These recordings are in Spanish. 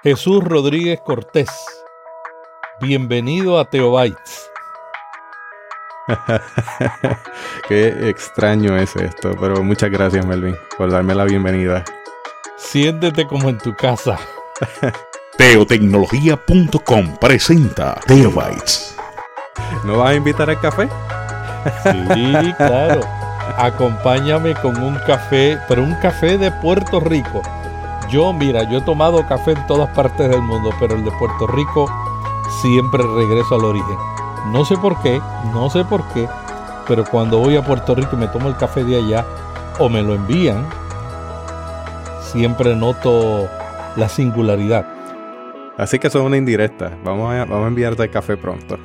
Jesús Rodríguez Cortés, bienvenido a Teobytes. Qué extraño es esto, pero muchas gracias, Melvin, por darme la bienvenida. Siéntete como en tu casa. Teotecnología.com presenta Teobytes. ¿No vas a invitar al café? Sí, claro. Acompáñame con un café, pero un café de Puerto Rico. Yo he tomado café en todas partes del mundo, pero el de Puerto Rico siempre regreso al origen. No sé por qué, pero cuando voy a Puerto Rico y me tomo el café de allá o me lo envían, siempre noto la singularidad. Así que eso es una indirecta. Vamos a enviarte el café pronto.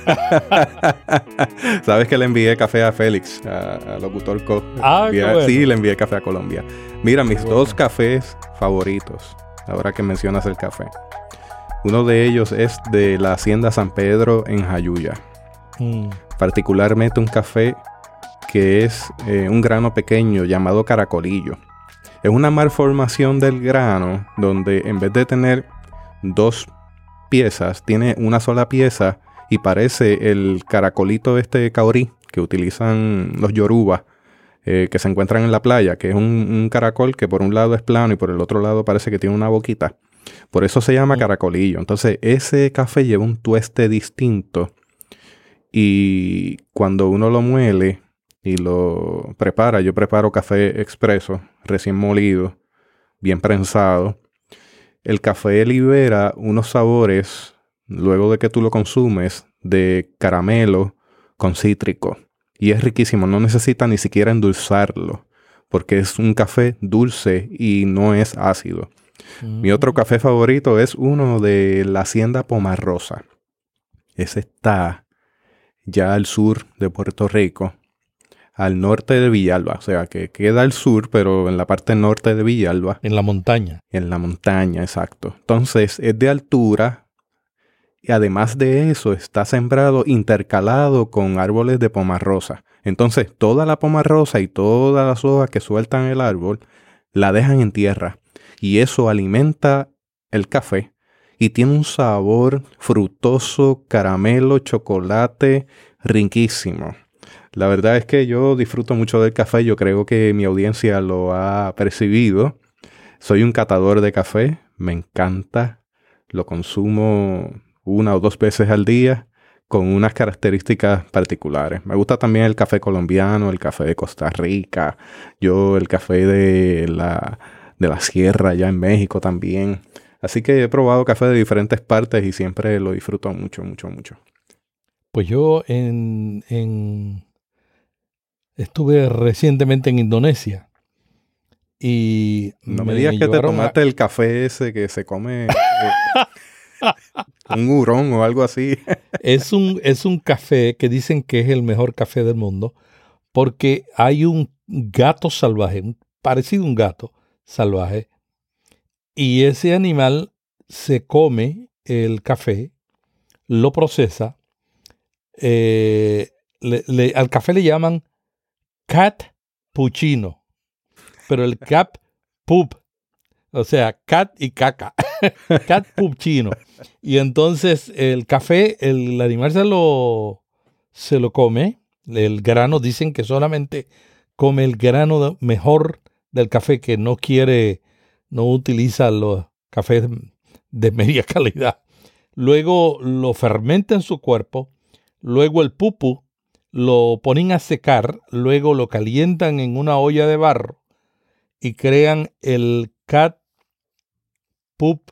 Sabes que le envié café a Félix, a Locutor Co. Qué bueno. Sí, le envié café a Colombia. Mira, mis dos cafés favoritos, ahora que mencionas el café. Uno de ellos es de la Hacienda San Pedro en Jayuya. Particularmente un café que es un grano pequeño llamado caracolillo. Es una malformación del grano donde en vez de tener dos piezas, tiene una sola pieza y parece el caracolito caurí que utilizan los yoruba que se encuentran en la playa, que es un caracol que por un lado es plano y por el otro lado parece que tiene una boquita. Por eso se llama caracolillo. Entonces ese café lleva un tueste distinto y cuando uno lo muele y lo prepara, yo preparo café expreso, recién molido, bien prensado. El café libera unos sabores, luego de que tú lo consumes, de caramelo con cítrico. Y es riquísimo, no necesita ni siquiera endulzarlo, porque es un café dulce y no es ácido. Mi otro café favorito es uno de la Hacienda Pomarrosa. Ese está ya al sur de Puerto Rico, al norte de Villalba, o sea que queda al sur, pero en la parte norte de Villalba. En la montaña. En la montaña, exacto. Entonces es de altura y además de eso está sembrado, intercalado con árboles de pomarrosa. Entonces toda la pomarrosa y todas las hojas que sueltan el árbol la dejan en tierra y eso alimenta el café y tiene un sabor frutoso, caramelo, chocolate, riquísimo. La verdad es que yo disfruto mucho del café. Yo creo que mi audiencia lo ha percibido. Soy un catador de café. Me encanta. Lo consumo 1 o 2 veces al día con unas características particulares. Me gusta también el café colombiano, el café de Costa Rica. El café de la sierra allá en México también. Así que he probado café de diferentes partes y siempre lo disfruto mucho, mucho, mucho. Pues yo estuve recientemente en Indonesia y no me digas que te tomaste el café ese que se come un hurón o algo así. Es un café que dicen que es el mejor café del mundo porque hay un gato salvaje, parecido a un gato salvaje, y ese animal se come el café, lo procesa, al café le llaman cappuccino, pero el pup, o sea, cat y caca, cappuccino. Y entonces el café, el animal se lo come, el grano, dicen que solamente come el grano mejor del café, que no utiliza los cafés de media calidad. Luego lo fermenta en su cuerpo, luego el pupu lo ponen a secar, luego lo calientan en una olla de barro y crean el cat pup.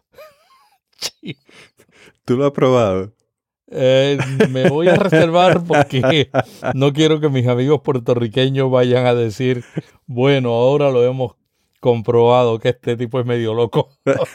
¿Tú lo has probado? Me voy a reservar porque no quiero que mis amigos puertorriqueños vayan a decir, bueno, ahora lo hemos comprobado que este tipo es medio loco.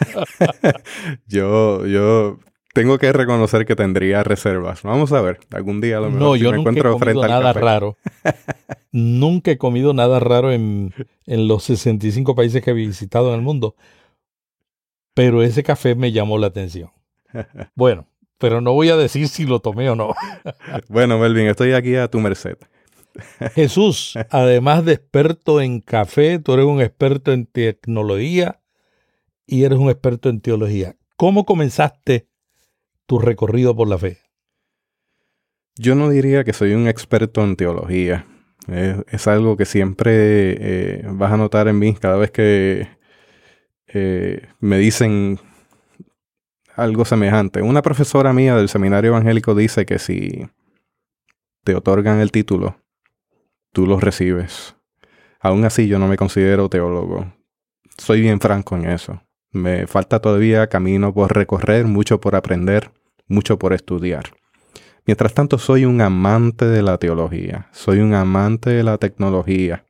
Yo tengo que reconocer que tendría reservas. Vamos a ver, algún día a lo mejor No, si yo me nunca he encuentro comido frente al nada café. raro. Nunca he comido nada raro en los 65 países que he visitado en el mundo. Pero ese café me llamó la atención. Bueno, pero no voy a decir si lo tomé o no. Bueno, Melvin, estoy aquí a tu merced. Jesús, además de experto en café, tú eres un experto en tecnología y eres un experto en teología. ¿Cómo comenzaste tu recorrido por la fe? Yo no diría que soy un experto en teología. Es algo que siempre vas a notar en mí cada vez que me dicen algo semejante. Una profesora mía del seminario evangélico dice que si te otorgan el título, tú lo recibes. Aún así, yo no me considero teólogo. Soy bien franco en eso. Me falta todavía camino por recorrer, mucho por aprender, mucho por estudiar. Mientras tanto, soy un amante de la teología. Soy un amante de la tecnología.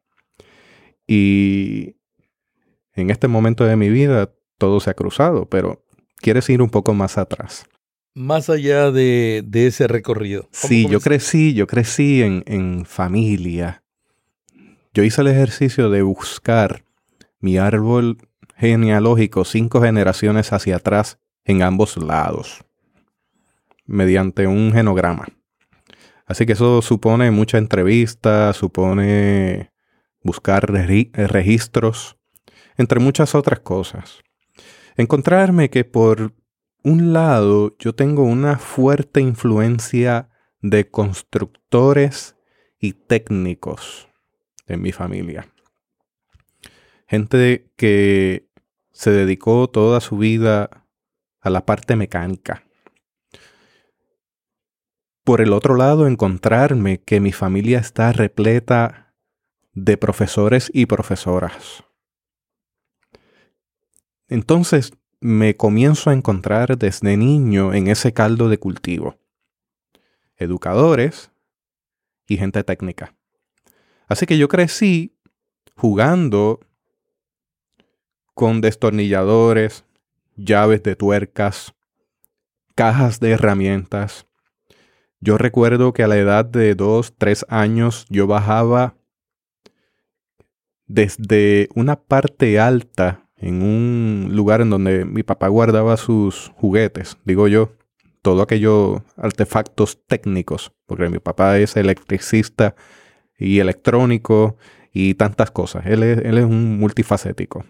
Y en este momento de mi vida, todo se ha cruzado, pero ¿quieres ir un poco más atrás? Más allá de ese recorrido. Sí, yo crecí en familia. Yo hice el ejercicio de buscar mi árbol genealógico 5 generaciones hacia atrás en ambos lados, mediante un genograma. Así que eso supone mucha entrevista, supone buscar registros, entre muchas otras cosas. Encontrarme que por un lado yo tengo una fuerte influencia de constructores y técnicos en mi familia. Gente que se dedicó toda su vida a la parte mecánica. Por el otro lado, encontrarme que mi familia está repleta de profesores y profesoras. Entonces me comienzo a encontrar desde niño en ese caldo de cultivo. Educadores y gente técnica. Así que yo crecí jugando con destornilladores, llaves de tuercas, cajas de herramientas. Yo recuerdo que a la edad de 2, 3 años yo bajaba desde una parte alta en un lugar en donde mi papá guardaba sus juguetes, digo yo, todo aquellos artefactos técnicos, porque mi papá es electricista y electrónico y tantas cosas. Él es un multifacético.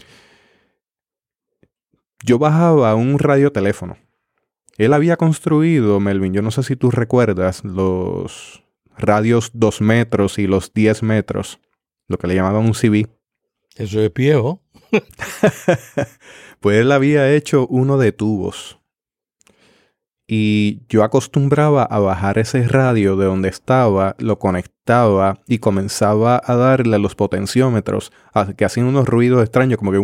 Yo bajaba un radioteléfono. Él había construido, Melvin, yo no sé si tú recuerdas, los radios 2 metros y los 10 metros, lo que le llamaban un CB. Eso es viejo. Pues él había hecho uno de tubos. Y yo acostumbraba a bajar ese radio de donde estaba, lo conectaba y comenzaba a darle a los potenciómetros que hacían unos ruidos extraños como que...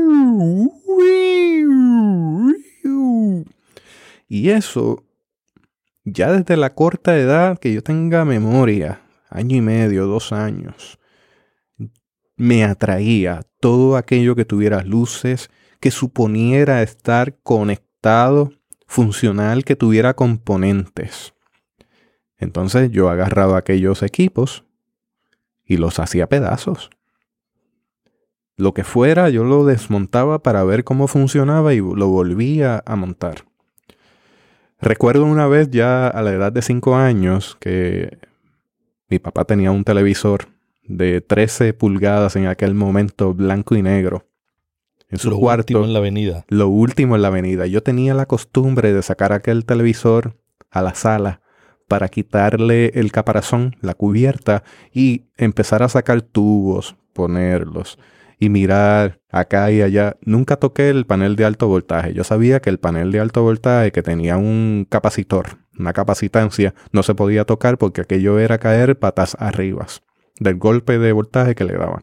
Y eso, ya desde la corta edad que yo tenga memoria, 1 año y medio, 2 años, me atraía todo aquello que tuviera luces, que suponiera estar conectado, funcional, que tuviera componentes. Entonces yo agarraba aquellos equipos y los hacía pedazos. Lo que fuera, yo lo desmontaba para ver cómo funcionaba y lo volvía a montar. Recuerdo una vez ya a la edad de 5 años que mi papá tenía un televisor de 13 pulgadas en aquel momento, blanco y negro, en su cuarto. Lo último en la avenida. Lo último en la avenida. Yo tenía la costumbre de sacar aquel televisor a la sala para quitarle el caparazón, la cubierta, y empezar a sacar tubos, ponerlos y mirar acá y allá. Nunca toqué el panel de alto voltaje. Yo sabía que el panel de alto voltaje, que tenía un capacitor, una capacitancia, no se podía tocar porque aquello era caer patas arriba del golpe de voltaje que le daban.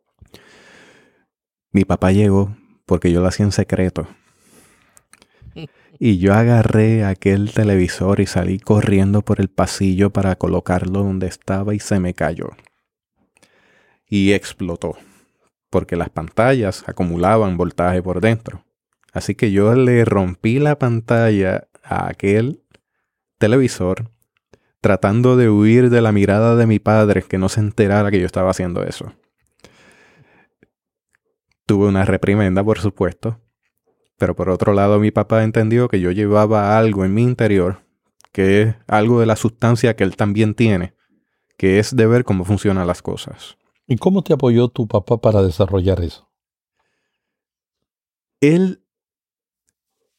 Mi papá llegó porque yo lo hacía en secreto. Y yo agarré aquel televisor y salí corriendo por el pasillo para colocarlo donde estaba y se me cayó. Y explotó, porque las pantallas acumulaban voltaje por dentro. Así que yo le rompí la pantalla a aquel televisor, tratando de huir de la mirada de mi padre, que no se enterara que yo estaba haciendo eso. Tuve una reprimenda, por supuesto, pero por otro lado mi papá entendió que yo llevaba algo en mi interior, que es algo de la sustancia que él también tiene, que es de ver cómo funcionan las cosas. ¿Y cómo te apoyó tu papá para desarrollar eso? Él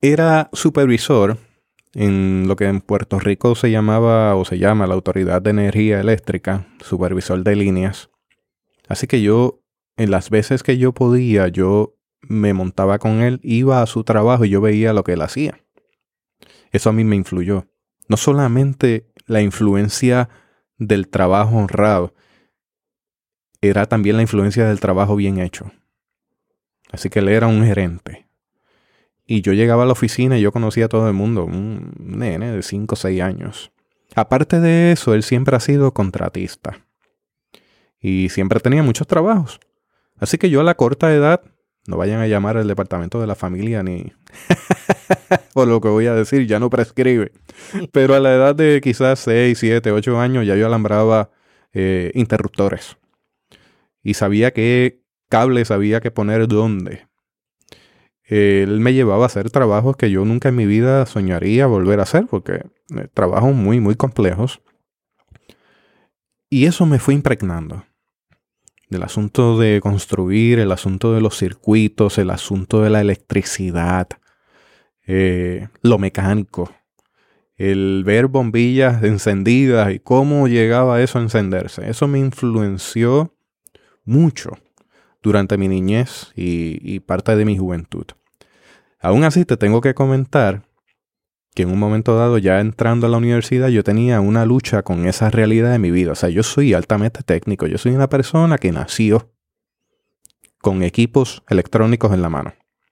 Era supervisor en lo que en Puerto Rico se llamaba o se llama la Autoridad de Energía Eléctrica, supervisor de líneas. Así que yo, en las veces que yo podía, yo me montaba con él, iba a su trabajo y yo veía lo que él hacía. Eso a mí me influyó. No solamente la influencia del trabajo honrado, era también la influencia del trabajo bien hecho. Así que él era un gerente. Y yo llegaba a la oficina y yo conocía a todo el mundo, un nene de 5 o 6 años. Aparte de eso, él siempre ha sido contratista. Y siempre tenía muchos trabajos. Así que yo a la corta edad, no vayan a llamar al departamento de la familia ni... por lo que voy a decir, ya no prescribe. Pero a la edad de quizás 6, 7, 8 años ya yo alambraba interruptores. Y sabía qué cables había que poner dónde. Él me llevaba a hacer trabajos que yo nunca en mi vida soñaría volver a hacer, porque trabajos muy, muy complejos. Y eso me fue impregnando. Del asunto de construir, el asunto de los circuitos, el asunto de la electricidad, lo mecánico, el ver bombillas encendidas y cómo llegaba eso a encenderse. Eso me influenció mucho durante mi niñez y parte de mi juventud. Aún así te tengo que comentar que en un momento dado, ya entrando a la universidad, yo tenía una lucha con esa realidad de mi vida. O sea, yo soy altamente técnico. Yo soy una persona que nació con equipos electrónicos en la mano.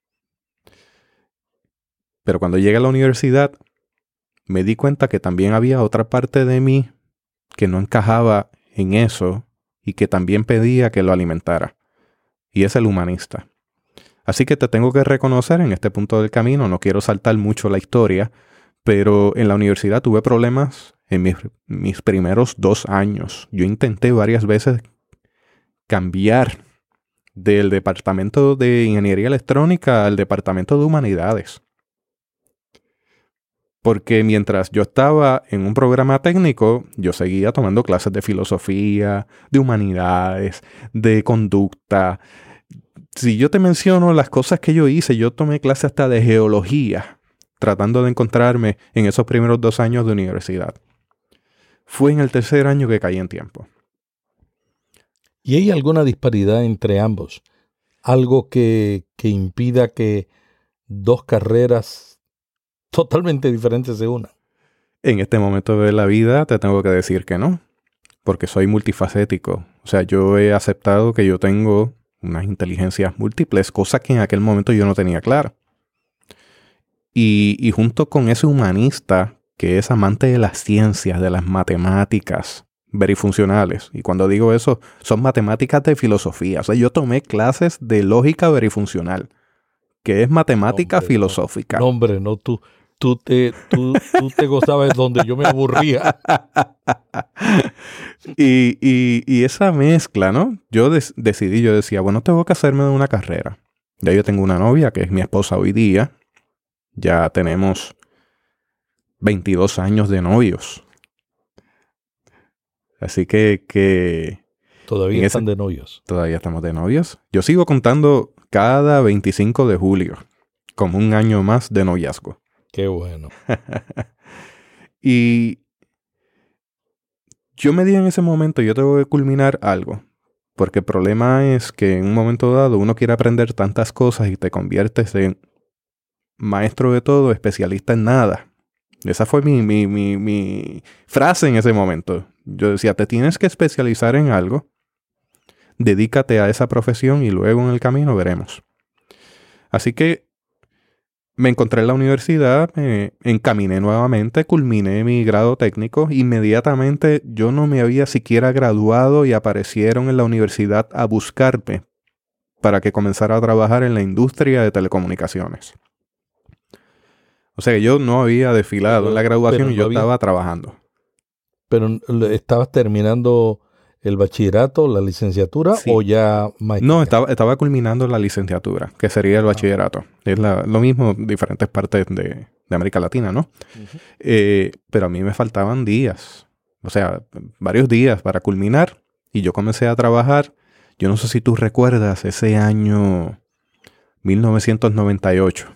Pero cuando llegué a la universidad, me di cuenta que también había otra parte de mí que no encajaba en eso y que también pedía que lo alimentara. Y es el humanista. Así que te tengo que reconocer en este punto del camino, no quiero saltar mucho la historia, pero en la universidad tuve problemas en mis primeros 2 años. Yo intenté varias veces cambiar del departamento de ingeniería electrónica al departamento de humanidades. Porque mientras yo estaba en un programa técnico, yo seguía tomando clases de filosofía, de humanidades, de conducta. Si yo te menciono las cosas que yo hice, yo tomé clases hasta de geología, tratando de encontrarme en esos primeros 2 años de universidad. Fue en el tercer año que caí en tiempo. ¿Y hay alguna disparidad entre ambos? ¿Algo que impida que 2 carreras totalmente diferentes se unan? En este momento de la vida te tengo que decir que no, porque soy multifacético. O sea, yo he aceptado que yo tengo unas inteligencias múltiples, cosas que en aquel momento yo no tenía claro. Y junto con ese humanista que es amante de las ciencias, de las matemáticas verifuncionales, y cuando digo eso, son matemáticas de filosofía. O sea, yo tomé clases de lógica verifuncional, que es matemática filosófica. No, hombre, no, tú te gozabas donde yo me aburría. y esa mezcla, ¿no? Yo decía, bueno, tengo que hacerme una carrera. Ya yo tengo una novia, que es mi esposa hoy día. Ya tenemos 22 años de novios. Así que ¿Todavía están de novios? Todavía estamos de novios. Yo sigo contando cada 25 de julio como un año más de noviazgo. Qué bueno. Y yo me di en ese momento, yo tengo que culminar algo. Porque el problema es que en un momento dado uno quiere aprender tantas cosas y te conviertes en maestro de todo, especialista en nada. Esa fue mi frase en ese momento. Yo decía, te tienes que especializar en algo, dedícate a esa profesión y luego en el camino veremos. Así que me encontré en la universidad, me encaminé nuevamente, culminé mi grado técnico. Inmediatamente yo no me había siquiera graduado y aparecieron en la universidad a buscarme para que comenzara a trabajar en la industria de telecomunicaciones. O sea que yo no había desfilado en la graduación y yo estaba trabajando. ¿Pero estabas terminando el bachillerato, la licenciatura, sí, o ya maestría? No, estaba culminando la licenciatura, que sería el bachillerato. Es lo mismo en diferentes partes de América Latina, ¿no? Uh-huh. Pero a mí me faltaban días, o sea, varios días para culminar. Y yo comencé a trabajar, yo no sé si tú recuerdas, ese año 1998.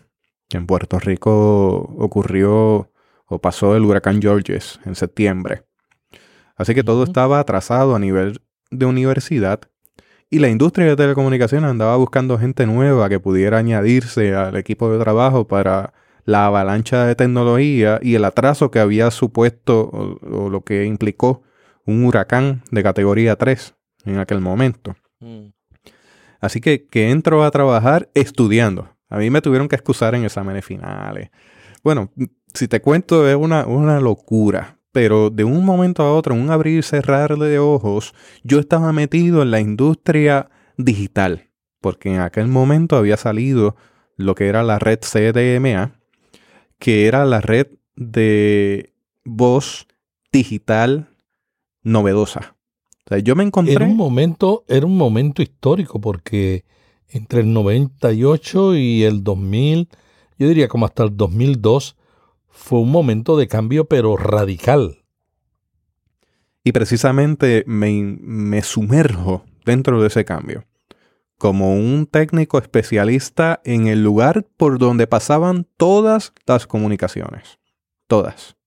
En Puerto Rico ocurrió o pasó el huracán Georges en septiembre. Así que todo estaba atrasado a nivel de universidad y la industria de telecomunicaciones andaba buscando gente nueva que pudiera añadirse al equipo de trabajo para la avalancha de tecnología y el atraso que había supuesto o lo que implicó un huracán de categoría 3 en aquel momento. Así que entro a trabajar estudiando. A mí me tuvieron que excusar en exámenes finales. Bueno, si te cuento es una locura. Pero de un momento a otro, en un abrir y cerrar de ojos, yo estaba metido en la industria digital. Porque en aquel momento había salido lo que era la red CDMA, que era la red de voz digital novedosa. O sea, yo me encontré... Era un momento histórico porque entre el 98 y el 2000, yo diría como hasta el 2002, fue un momento de cambio pero radical. Y precisamente me sumerjo dentro de ese cambio. Como un técnico especialista en el lugar por donde pasaban todas las comunicaciones. Todas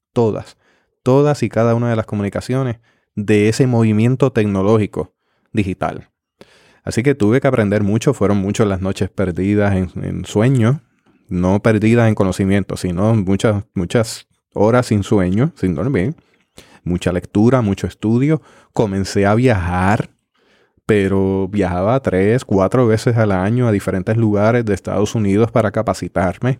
y cada una de las comunicaciones de ese movimiento tecnológico digital. Así que tuve que aprender mucho. Fueron muchas las noches perdidas en sueño. No perdidas en conocimiento, sino muchas horas sin sueño, sin dormir. Mucha lectura, mucho estudio. Comencé a viajar, pero viajaba 3, 4 veces al año a diferentes lugares de Estados Unidos para capacitarme.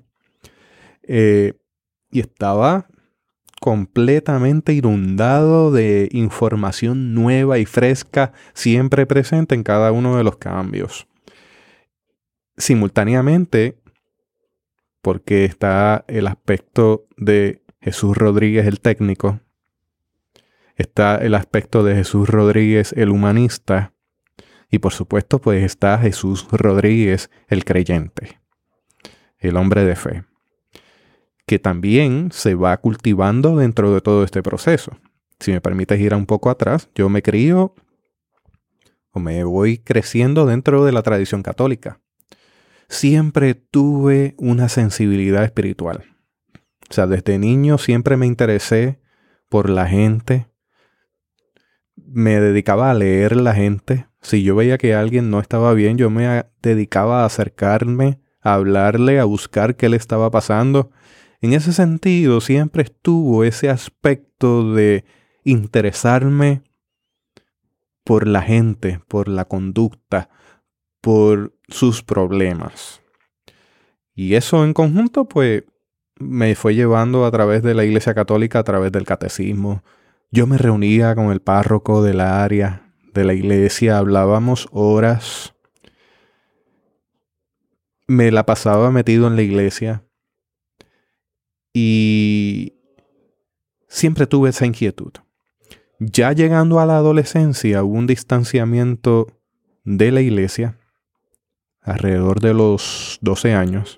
Y estaba completamente inundado de información nueva y fresca, siempre presente en cada uno de los cambios. Simultáneamente, porque está el aspecto de Jesús Rodríguez, el técnico, está el aspecto de Jesús Rodríguez, el humanista, y por supuesto, pues está Jesús Rodríguez, el creyente, el hombre de fe, que también se va cultivando dentro de todo este proceso. Si me permites ir un poco atrás, yo me crío o me voy creciendo dentro de la tradición católica. Siempre tuve una sensibilidad espiritual. O sea, desde niño siempre me interesé por la gente. Me dedicaba a leer la gente. Si yo veía que alguien no estaba bien, yo me dedicaba a acercarme, a hablarle, a buscar qué le estaba pasando. En ese sentido, siempre estuvo ese aspecto de interesarme por la gente, por la conducta, por sus problemas. Y eso en conjunto, pues, me fue llevando a través de la Iglesia Católica, a través del catecismo. Yo me reunía con el párroco del área de la iglesia, hablábamos horas. Me la pasaba metido en la iglesia. Y siempre tuve esa inquietud. Ya llegando a la adolescencia, hubo un distanciamiento de la iglesia alrededor de los 12 años.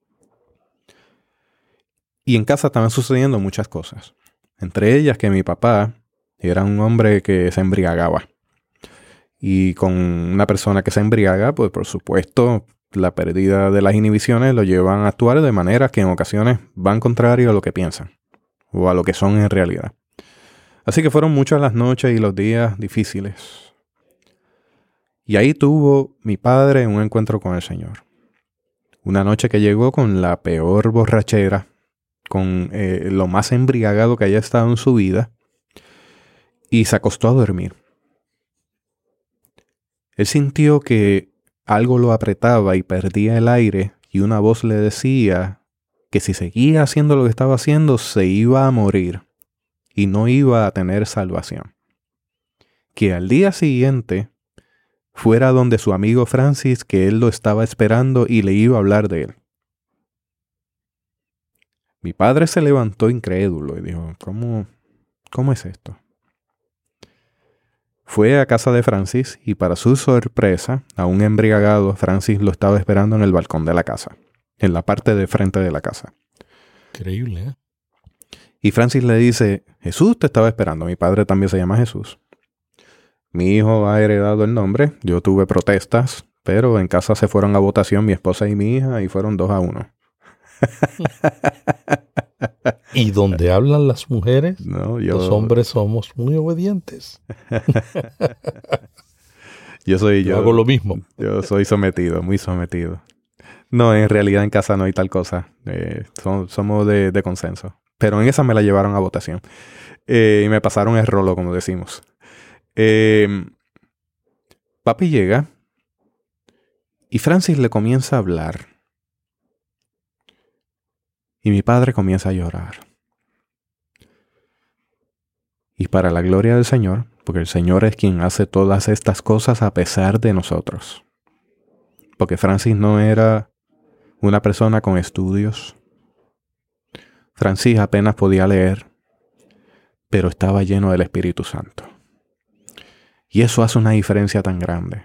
Y en casa estaban sucediendo muchas cosas. Entre ellas que mi papá era un hombre que se embriagaba. Y con una persona que se embriaga, pues por supuesto, la pérdida de las inhibiciones lo llevan a actuar de manera que en ocasiones van contrario a lo que piensan o a lo que son en realidad. Así que fueron muchas las noches y los días difíciles. Y ahí tuvo mi padre un encuentro con el Señor. Una noche que llegó con la peor borrachera, con lo más embriagado que haya estado en su vida, y se acostó a dormir. Él sintió que algo lo apretaba y perdía el aire, y una voz le decía que si seguía haciendo lo que estaba haciendo, se iba a morir y no iba a tener salvación. Que al día siguiente fuera donde su amigo Francis, que él lo estaba esperando y le iba a hablar de él. Mi padre se levantó incrédulo y dijo, ¿cómo es esto? Fue a casa de Francis y para su sorpresa, aún embriagado, Francis lo estaba esperando en el balcón de la casa, en la parte de frente de la casa. Increíble, ¿eh? Y Francis le dice, Jesús te estaba esperando. Mi padre también se llama Jesús. Mi hijo ha heredado el nombre. Yo tuve protestas, pero en casa se fueron a votación mi esposa y mi hija y fueron 2-1. Y donde hablan las mujeres, No, los hombres somos muy obedientes. Yo hago lo mismo. Yo soy sometido, muy sometido. No, en realidad en casa no hay tal cosa. Somos de consenso. Pero en esa me la llevaron a votación. Y me pasaron el rolo, como decimos. Papi llega y Francis le comienza a hablar. Y mi padre comienza a llorar. Y para la gloria del Señor, porque el Señor es quien hace todas estas cosas a pesar de nosotros. Porque Francis no era una persona con estudios. Francis apenas podía leer, pero estaba lleno del Espíritu Santo. Y eso hace una diferencia tan grande.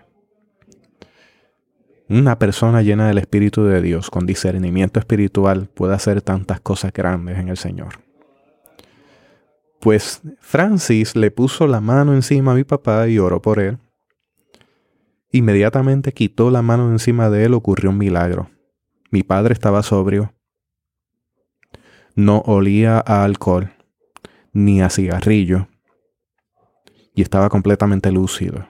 Una persona llena del Espíritu de Dios, con discernimiento espiritual, puede hacer tantas cosas grandes en el Señor. Pues Francis le puso la mano encima a mi papá y oró por él. Inmediatamente quitó la mano encima de él, ocurrió un milagro. Mi padre estaba sobrio. No olía a alcohol, ni a cigarrillo. Y estaba completamente lúcido.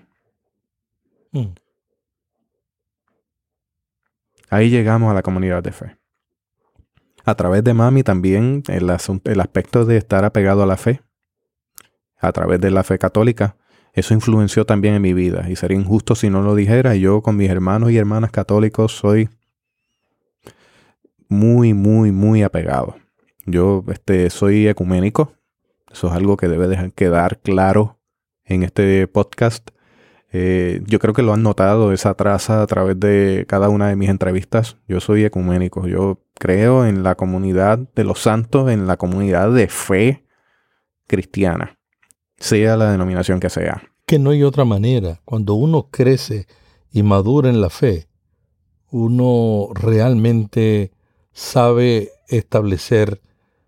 Ahí llegamos a la comunidad de fe. A través de mami también el aspecto de estar apegado a la fe, a través de la fe católica, eso influenció también en mi vida. Y sería injusto si no lo dijera. Yo con mis hermanos y hermanas católicos soy muy, muy, muy apegado. Yo soy ecuménico. Eso es algo que debe quedar claro en este podcast. Yo creo que lo han notado esa traza a través de cada una de mis entrevistas. Yo soy ecuménico. Yo creo en la comunidad de los santos, en la comunidad de fe cristiana, sea la denominación que sea. Que no hay otra manera. Cuando uno crece y madura en la fe, uno realmente sabe establecer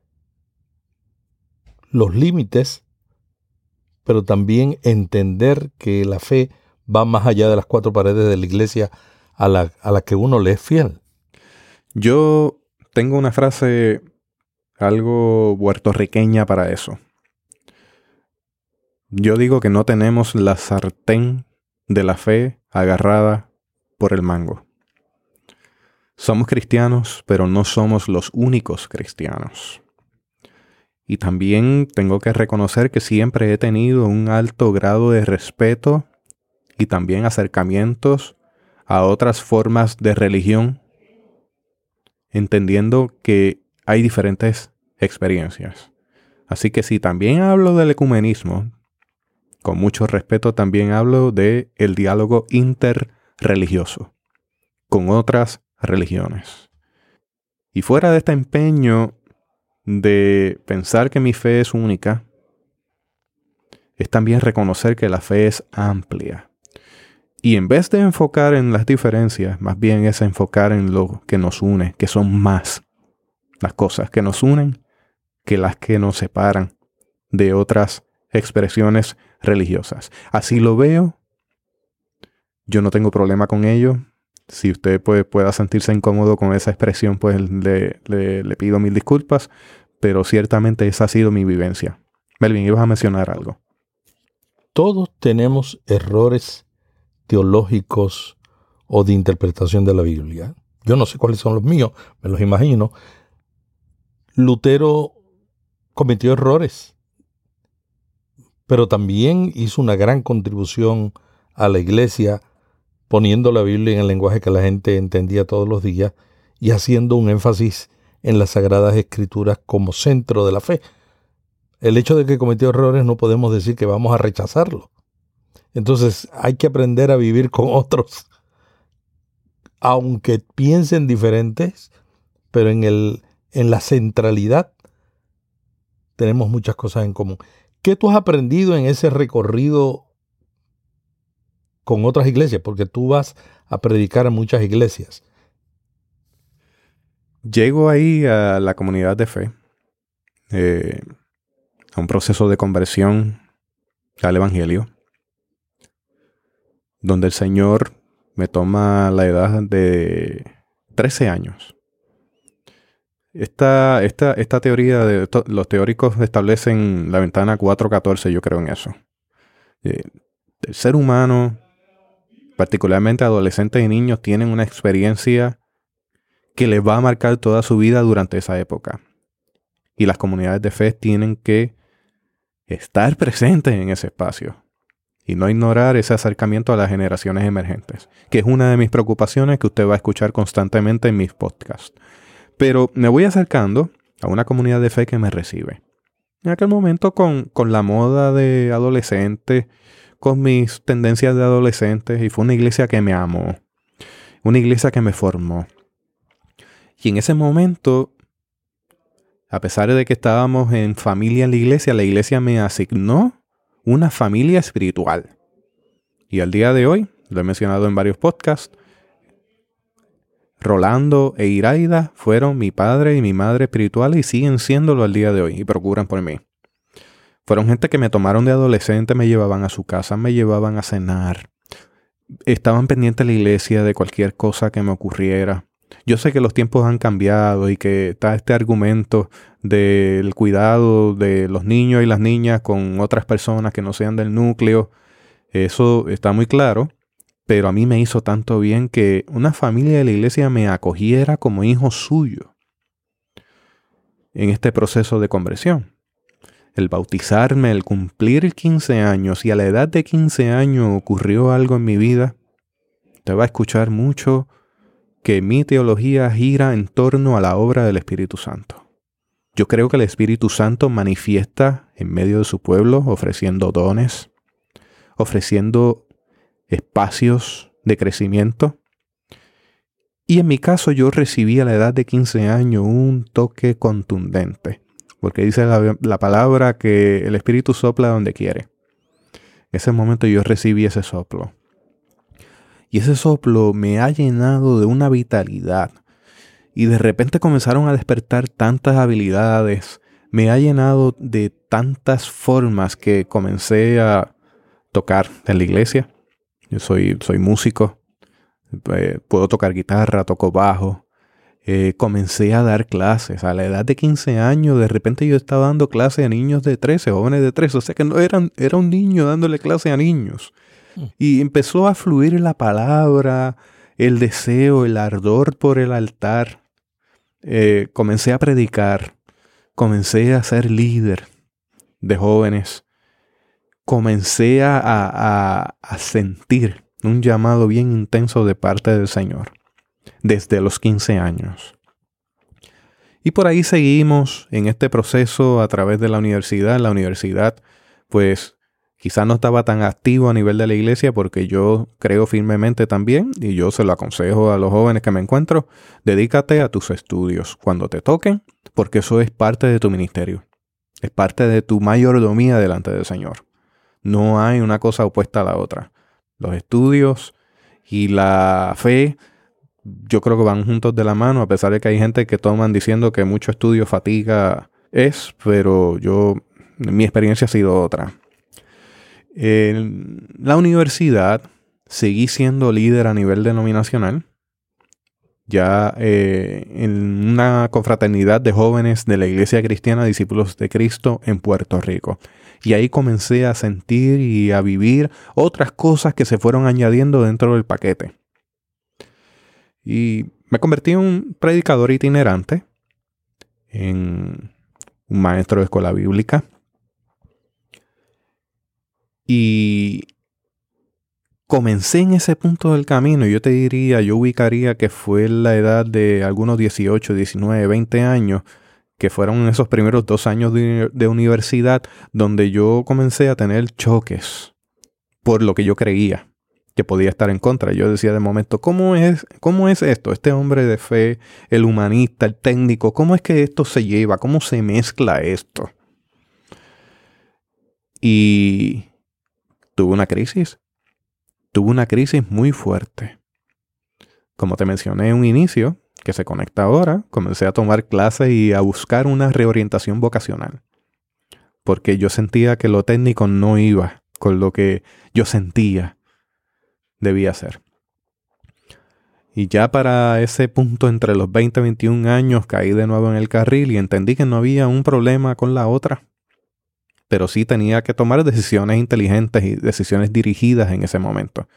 los límites, pero también entender que la fe va más allá de las cuatro paredes de la iglesia a la que uno le es fiel. Yo tengo una frase algo puertorriqueña para eso. Yo digo que no tenemos la sartén de la fe agarrada por el mango. Somos cristianos, pero no somos los únicos cristianos. Y también tengo que reconocer que siempre he tenido un alto grado de respeto y también acercamientos a otras formas de religión, entendiendo que hay diferentes experiencias. Así que si también hablo del ecumenismo, con mucho respeto también hablo del diálogo interreligioso con otras religiones. Y fuera de este empeño de pensar que mi fe es única, es también reconocer que la fe es amplia. Y en vez de enfocar en las diferencias, más bien es enfocar en lo que nos une, que son más las cosas que nos unen que las que nos separan de otras expresiones religiosas. Así lo veo. Yo no tengo problema con ello. Si usted pueda sentirse incómodo con esa expresión, pues le pido mil disculpas. Pero ciertamente esa ha sido mi vivencia. Melvin, ibas a mencionar algo. Todos tenemos errores teológicos o de interpretación de la Biblia. Yo no sé cuáles son los míos, me los imagino. Lutero cometió errores, pero también hizo una gran contribución a la iglesia, poniendo la Biblia en el lenguaje que la gente entendía todos los días y haciendo un énfasis en las Sagradas Escrituras como centro de la fe. El hecho de que cometió errores no podemos decir que vamos a rechazarlo. Entonces hay que aprender a vivir con otros, aunque piensen diferentes, pero en la centralidad tenemos muchas cosas en común. ¿Qué tú has aprendido en ese recorrido con otras iglesias? Porque tú vas a predicar a muchas iglesias. Llego ahí a la comunidad de fe, a un proceso de conversión al Evangelio, donde el Señor me toma la edad de 13 años. Esta teoría, los teóricos establecen la ventana 4.14, yo creo en eso. El ser humano, particularmente adolescentes y niños, tienen una experiencia que les va a marcar toda su vida durante esa época. Y las comunidades de fe tienen que estar presentes en ese espacio y no ignorar ese acercamiento a las generaciones emergentes, que es una de mis preocupaciones que usted va a escuchar constantemente en mis podcasts. Pero me voy acercando a una comunidad de fe que me recibe. En aquel momento con la moda de adolescente, con mis tendencias de adolescente, y fue una iglesia que me amó, una iglesia que me formó. Y en ese momento, a pesar de que estábamos en familia en la iglesia me asignó una familia espiritual. Y al día de hoy, lo he mencionado en varios podcasts, Rolando e Iraida fueron mi padre y mi madre espirituales y siguen siéndolo al día de hoy y procuran por mí. Fueron gente que me tomaron de adolescente, me llevaban a su casa, me llevaban a cenar. Estaban pendientes de la iglesia, de cualquier cosa que me ocurriera. Yo sé que los tiempos han cambiado y que está este argumento del cuidado de los niños y las niñas con otras personas que no sean del núcleo. Eso está muy claro. Pero a mí me hizo tanto bien que una familia de la iglesia me acogiera como hijo suyo en este proceso de conversión. El bautizarme, el cumplir 15 años, y a la edad de 15 años ocurrió algo en mi vida. Te va a escuchar mucho que mi teología gira en torno a la obra del Espíritu Santo. Yo creo que el Espíritu Santo manifiesta en medio de su pueblo, ofreciendo dones, ofreciendo espacios de crecimiento. Y en mi caso yo recibí a la edad de 15 años un toque contundente, porque dice la palabra que el Espíritu sopla donde quiere. En ese momento yo recibí ese soplo. Y ese soplo me ha llenado de una vitalidad. Y de repente comenzaron a despertar tantas habilidades. Me ha llenado de tantas formas que comencé a tocar en la iglesia. Yo soy músico, puedo tocar guitarra, toco bajo. Comencé a dar clases. A la edad de 15 años, de repente yo estaba dando clases a niños de 13, jóvenes de 13. O sea que no era un niño dándole clase a niños. Y empezó a fluir la palabra, el deseo, el ardor por el altar. Comencé a predicar. Comencé a ser líder de jóvenes. Comencé a sentir un llamado bien intenso de parte del Señor desde los 15 años. Y por ahí seguimos en este proceso a través de la universidad. La universidad, pues, quizás no estaba tan activo a nivel de la iglesia porque yo creo firmemente también, y yo se lo aconsejo a los jóvenes que me encuentro, dedícate a tus estudios cuando te toquen, porque eso es parte de tu ministerio. Es parte de tu mayordomía delante del Señor. No hay una cosa opuesta a la otra. Los estudios y la fe, yo creo que van juntos de la mano, a pesar de que hay gente que toman diciendo que mucho estudio fatiga pero mi experiencia ha sido otra. En la universidad seguí siendo líder a nivel denominacional, ya en una confraternidad de jóvenes de la Iglesia Cristiana Discípulos de Cristo en Puerto Rico. Y ahí comencé a sentir y a vivir otras cosas que se fueron añadiendo dentro del paquete. Y me convertí en un predicador itinerante, en un maestro de escuela bíblica. Y comencé en ese punto del camino. Yo ubicaría que fue la edad de algunos 18, 19, 20 años, que fueron esos primeros 2 años de universidad, donde yo comencé a tener choques por lo que yo creía que podía estar en contra. Yo decía de momento, ¿cómo es esto? Este hombre de fe, el humanista, el técnico, ¿cómo es que esto se lleva? ¿Cómo se mezcla esto? Y tuve una crisis muy fuerte. Como te mencioné en un inicio, que se conecta ahora, comencé a tomar clases y a buscar una reorientación vocacional. Porque yo sentía que lo técnico no iba con lo que yo sentía debía ser. Y ya para ese punto entre los 20 y 21 años caí de nuevo en el carril y entendí que no había un problema con la otra. Pero sí tenía que tomar decisiones inteligentes y decisiones dirigidas en ese momento.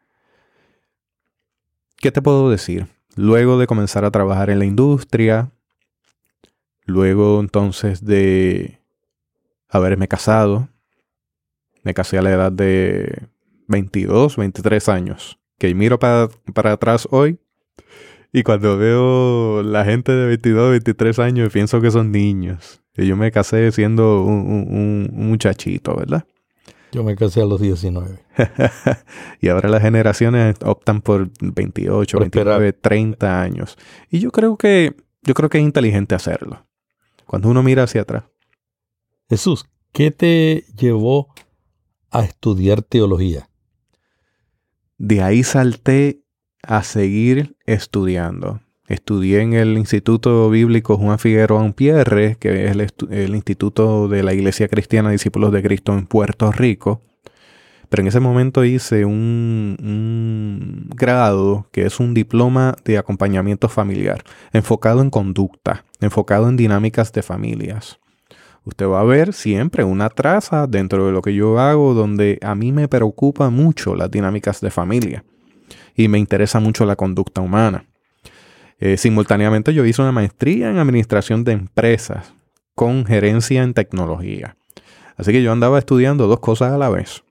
¿Qué te puedo decir? Luego de comenzar a trabajar en la industria, luego entonces de haberme casado, me casé a la edad de 22, 23 años. Que miro para atrás hoy y cuando veo la gente de 22, 23 años pienso que son niños. Y yo me casé siendo un muchachito, ¿verdad? Yo me casé a los 19. Y ahora las generaciones optan por 28, por 29, esperar. 30 años. Y yo creo que es inteligente hacerlo. Cuando uno mira hacia atrás. Jesús, ¿qué te llevó a estudiar teología? De ahí salté a seguir estudiando. Estudié en el Instituto Bíblico Juan Figueroa Unpierre, que es el instituto de la Iglesia Cristiana Discípulos de Cristo en Puerto Rico. Pero en ese momento hice un grado que es un diploma de acompañamiento familiar, enfocado en conducta, enfocado en dinámicas de familias. Usted va a ver siempre una traza dentro de lo que yo hago donde a mí me preocupa mucho las dinámicas de familia y me interesa mucho la conducta humana. Simultáneamente yo hice una maestría en administración de empresas con gerencia en tecnología. Así que yo andaba estudiando dos cosas a la vez.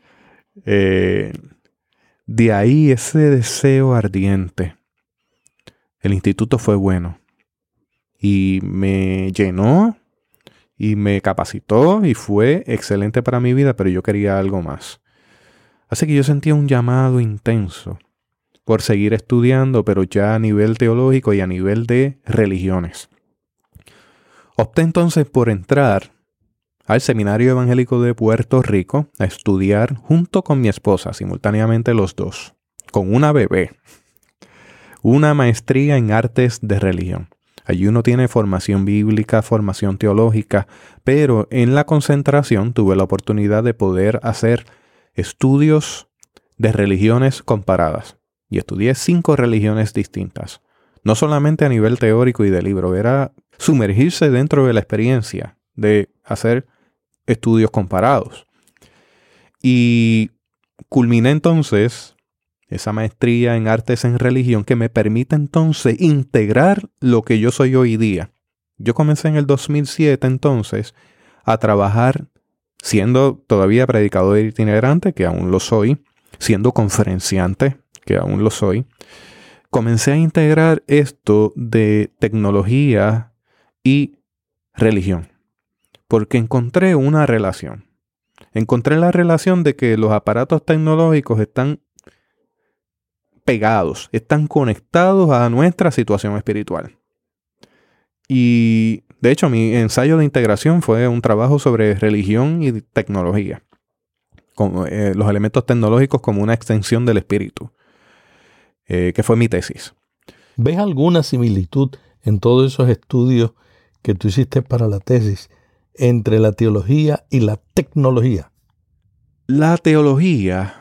De ahí ese deseo ardiente. El instituto fue bueno y me llenó y me capacitó y fue excelente para mi vida, pero yo quería algo más. Así que yo sentía un llamado intenso por seguir estudiando, pero ya a nivel teológico y a nivel de religiones. Opté entonces por entrar al Seminario Evangélico de Puerto Rico a estudiar junto con mi esposa, simultáneamente los dos, con una bebé, una maestría en artes de religión. Allí uno tiene formación bíblica, formación teológica, pero en la concentración tuve la oportunidad de poder hacer estudios de religiones comparadas. Y estudié 5 religiones distintas. No solamente a nivel teórico y de libro, era sumergirse dentro de la experiencia de hacer estudios comparados. Y culminé entonces esa maestría en artes en religión que me permite entonces integrar lo que yo soy hoy día. Yo comencé en el 2007 entonces a trabajar siendo todavía predicador itinerante, que aún lo soy, siendo conferenciante, que aún lo soy. Comencé a integrar esto de tecnología y religión, porque encontré una relación. Encontré la relación de que los aparatos tecnológicos están pegados, están conectados a nuestra situación espiritual. Y de hecho mi ensayo de integración fue un trabajo sobre religión y tecnología, con los elementos tecnológicos como una extensión del espíritu, que fue mi tesis. ¿Ves alguna similitud en todos esos estudios que tú hiciste para la tesis entre la teología y la tecnología? La teología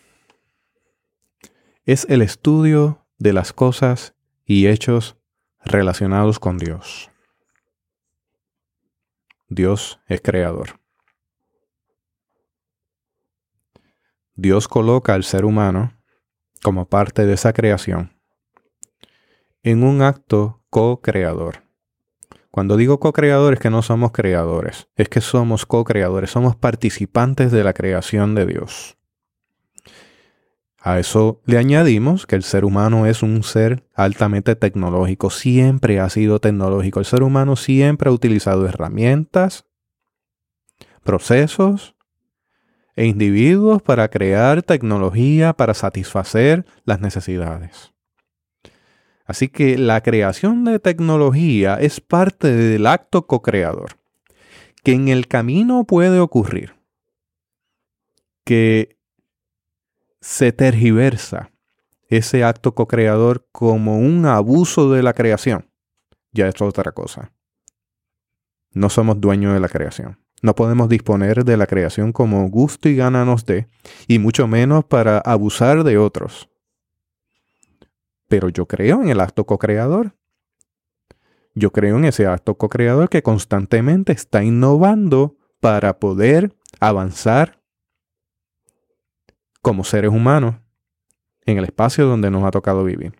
es el estudio de las cosas y hechos relacionados con Dios. Dios es creador. Dios coloca al ser humano como parte de esa creación en un acto co-creador. Cuando digo co-creador es que no somos creadores, es que somos co-creadores, somos participantes de la creación de Dios. A eso le añadimos que el ser humano es un ser altamente tecnológico, siempre ha sido tecnológico. El ser humano siempre ha utilizado herramientas, procesos e individuos para crear tecnología para satisfacer las necesidades. Así que la creación de tecnología es parte del acto co-creador, que en el camino puede ocurrir que se tergiversa ese acto co-creador como un abuso de la creación. Ya es otra cosa. No somos dueños de la creación. No podemos disponer de la creación como gusto y gana nos dé, y mucho menos para abusar de otros. Pero yo creo en el acto co-creador. Yo creo en ese acto co-creador que constantemente está innovando para poder avanzar como seres humanos en el espacio donde nos ha tocado vivir.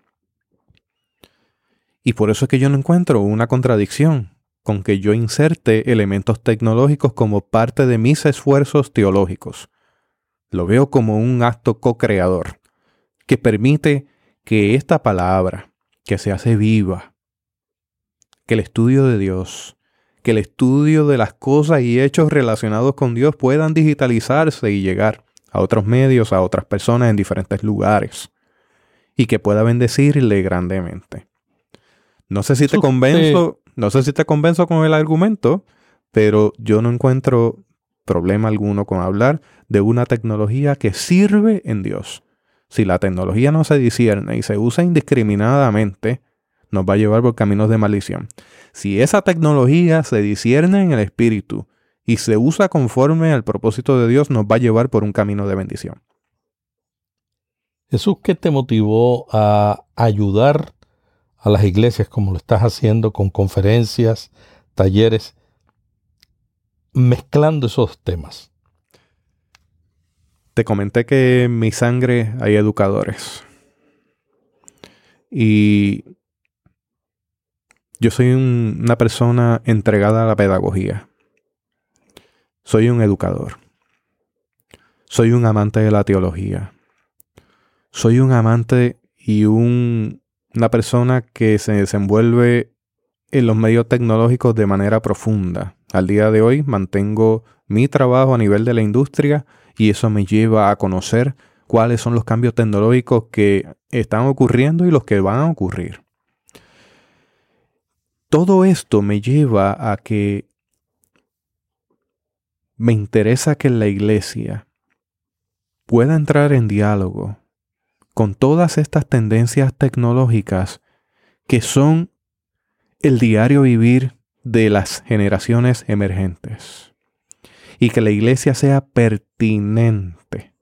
Y por eso es que yo no encuentro una contradicción con que yo inserte elementos tecnológicos como parte de mis esfuerzos teológicos. Lo veo como un acto co-creador que permite que esta palabra, que se hace viva, que el estudio de Dios, que el estudio de las cosas y hechos relacionados con Dios puedan digitalizarse y llegar a otros medios, a otras personas en diferentes lugares, y que pueda bendecirle grandemente. No sé si te convenzo con el argumento, pero yo no encuentro problema alguno con hablar de una tecnología que sirve en Dios. Si la tecnología no se discierne y se usa indiscriminadamente, nos va a llevar por caminos de maldición. Si esa tecnología se discierne en el espíritu y se usa conforme al propósito de Dios, nos va a llevar por un camino de bendición. Jesús, ¿qué te motivó a ayudar a las iglesias como lo estás haciendo con conferencias, talleres, mezclando esos temas? Te comenté que en mi sangre hay educadores. Y yo soy una persona entregada a la pedagogía. Soy un educador. Soy un amante de la teología. Soy un amante y una persona que se desenvuelve en los medios tecnológicos de manera profunda. Al día de hoy mantengo mi trabajo a nivel de la industria y eso me lleva a conocer cuáles son los cambios tecnológicos que están ocurriendo y los que van a ocurrir. Todo esto me lleva a que me interesa que la iglesia pueda entrar en diálogo con todas estas tendencias tecnológicas que son el diario vivir de las generaciones emergentes. Y que la iglesia sea pertinente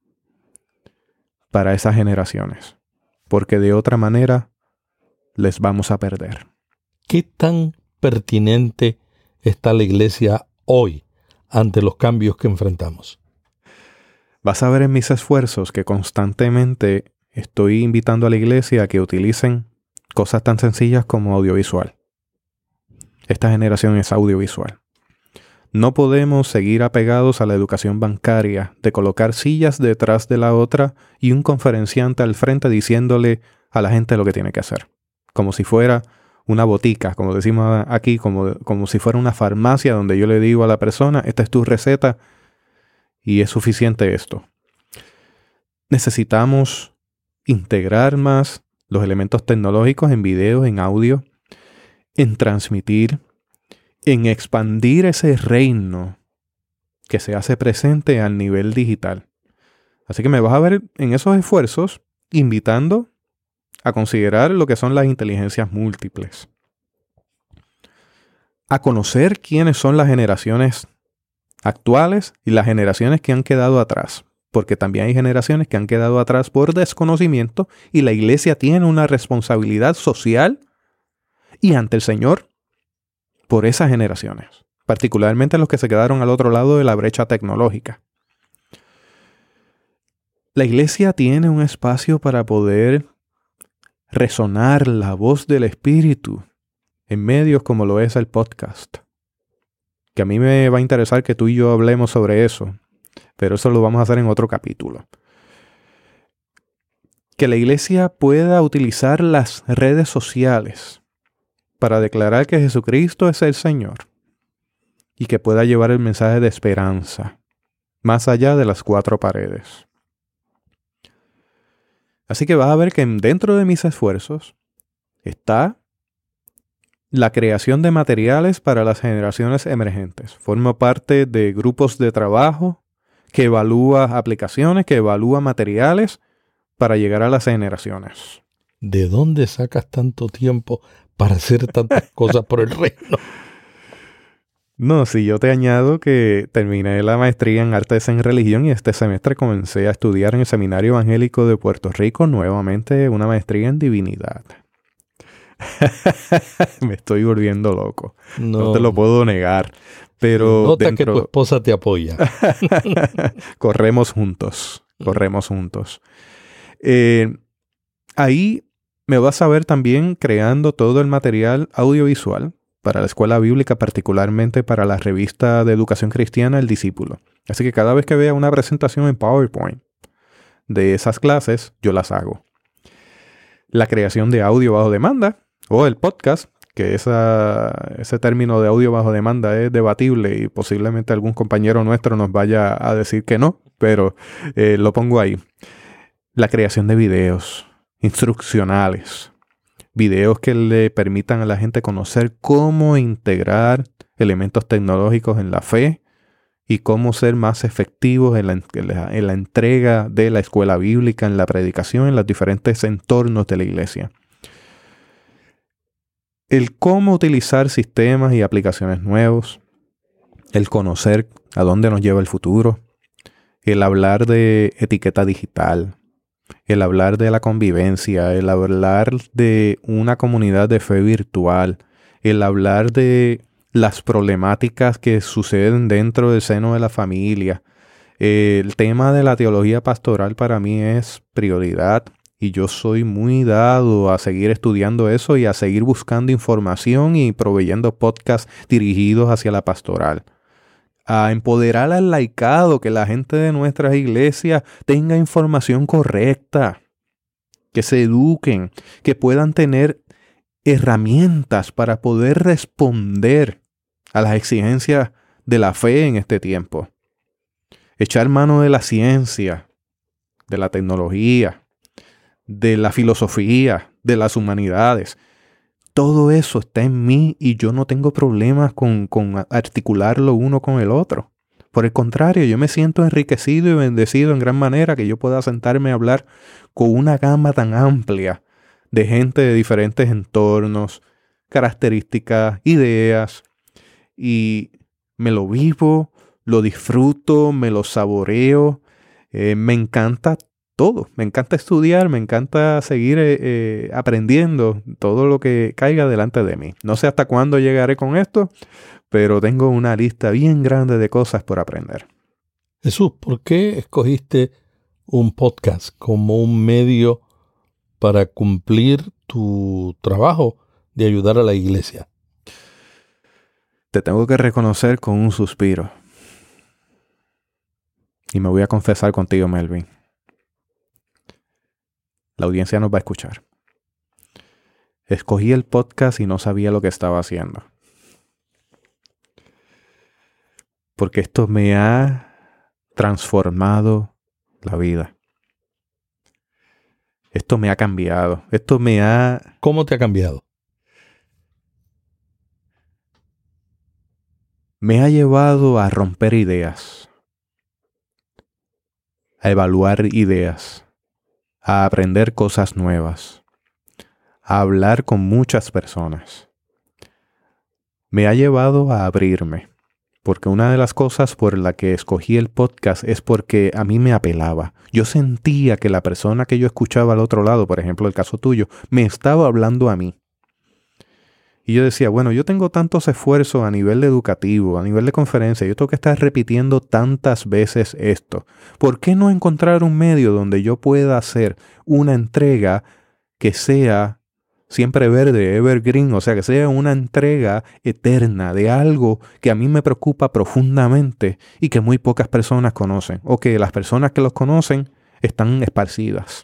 para esas generaciones. Porque de otra manera les vamos a perder. ¿Qué tan pertinente está la iglesia hoy ante los cambios que enfrentamos? Vas a ver en mis esfuerzos que constantemente estoy invitando a la iglesia a que utilicen cosas tan sencillas como audiovisual. Esta generación es audiovisual. No podemos seguir apegados a la educación bancaria de colocar sillas detrás de la otra y un conferenciante al frente diciéndole a la gente lo que tiene que hacer. Como si fuera una botica, como decimos aquí, como si fuera una farmacia donde yo le digo a la persona, esta es tu receta y es suficiente esto. Necesitamos integrar más los elementos tecnológicos en video, en audio, en transmitir, en expandir ese reino que se hace presente al nivel digital. Así que me vas a ver en esos esfuerzos invitando a considerar lo que son las inteligencias múltiples. A conocer quiénes son las generaciones actuales y las generaciones que han quedado atrás. Porque también hay generaciones que han quedado atrás por desconocimiento y la iglesia tiene una responsabilidad social y ante el Señor por esas generaciones, particularmente los que se quedaron al otro lado de la brecha tecnológica. La iglesia tiene un espacio para poder resonar la voz del Espíritu en medios como lo es el podcast. Que a mí me va a interesar que tú y yo hablemos sobre eso, pero eso lo vamos a hacer en otro capítulo. Que la iglesia pueda utilizar las redes sociales para declarar que Jesucristo es el Señor y que pueda llevar el mensaje de esperanza más allá de las cuatro paredes. Así que vas a ver que dentro de mis esfuerzos está la creación de materiales para las generaciones emergentes. Formo parte de grupos de trabajo que evalúa aplicaciones, que evalúa materiales para llegar a las generaciones. ¿De dónde sacas tanto tiempo para hacer tantas cosas por el reino? No, sí, yo te añado que terminé la maestría en Artes en Religión y este semestre comencé a estudiar en el Seminario Evangélico de Puerto Rico nuevamente una maestría en Divinidad. Me estoy volviendo loco. No te lo puedo negar. Pero nota que tu esposa te apoya. Corremos juntos. Ahí me vas a ver también creando todo el material audiovisual para la escuela bíblica, particularmente para la revista de educación cristiana El Discípulo. Así que cada vez que vea una presentación en PowerPoint de esas clases, yo las hago. La creación de audio bajo demanda o el podcast, que ese término de audio bajo demanda es debatible y posiblemente algún compañero nuestro nos vaya a decir que no, pero lo pongo ahí. La creación de videos instruccionales, videos que le permitan a la gente conocer cómo integrar elementos tecnológicos en la fe y cómo ser más efectivos en la entrega de la escuela bíblica, en la predicación, en los diferentes entornos de la iglesia. El cómo utilizar sistemas y aplicaciones nuevos, el conocer a dónde nos lleva el futuro, el hablar de etiqueta digital, el hablar de la convivencia, el hablar de una comunidad de fe virtual, el hablar de las problemáticas que suceden dentro del seno de la familia. El tema de la teología pastoral para mí es prioridad y yo soy muy dado a seguir estudiando eso y a seguir buscando información y proveyendo podcasts dirigidos hacia la pastoral. A empoderar al laicado, que la gente de nuestras iglesias tenga información correcta, que se eduquen, que puedan tener herramientas para poder responder a las exigencias de la fe en este tiempo. Echar mano de la ciencia, de la tecnología, de la filosofía, de las humanidades. Todo eso está en mí y yo no tengo problemas con articularlo uno con el otro. Por el contrario, yo me siento enriquecido y bendecido en gran manera que yo pueda sentarme a hablar con una gama tan amplia de gente de diferentes entornos, características, ideas. Y me lo vivo, lo disfruto, me lo saboreo. Me encanta todo. Me encanta estudiar, me encanta seguir aprendiendo todo lo que caiga delante de mí. No sé hasta cuándo llegaré con esto, pero tengo una lista bien grande de cosas por aprender. Jesús, ¿por qué escogiste un podcast como un medio para cumplir tu trabajo de ayudar a la iglesia? Te tengo que reconocer con un suspiro. Y me voy a confesar contigo, Melvin. La audiencia nos va a escuchar. Escogí el podcast y no sabía lo que estaba haciendo. Porque esto me ha transformado la vida. Esto me ha cambiado. ¿Cómo te ha cambiado? Me ha llevado a romper ideas, a evaluar ideas, a aprender cosas nuevas, a hablar con muchas personas. Me ha llevado a abrirme, porque una de las cosas por la que escogí el podcast es porque a mí me apelaba. Yo sentía que la persona que yo escuchaba al otro lado, por ejemplo el caso tuyo, me estaba hablando a mí. Y yo decía, bueno, yo tengo tantos esfuerzos a nivel educativo, a nivel de conferencia, yo tengo que estar repitiendo tantas veces esto. ¿Por qué no encontrar un medio donde yo pueda hacer una entrega que sea siempre verde, evergreen, o sea, que sea una entrega eterna de algo que a mí me preocupa profundamente y que muy pocas personas conocen, o que las personas que los conocen están esparcidas?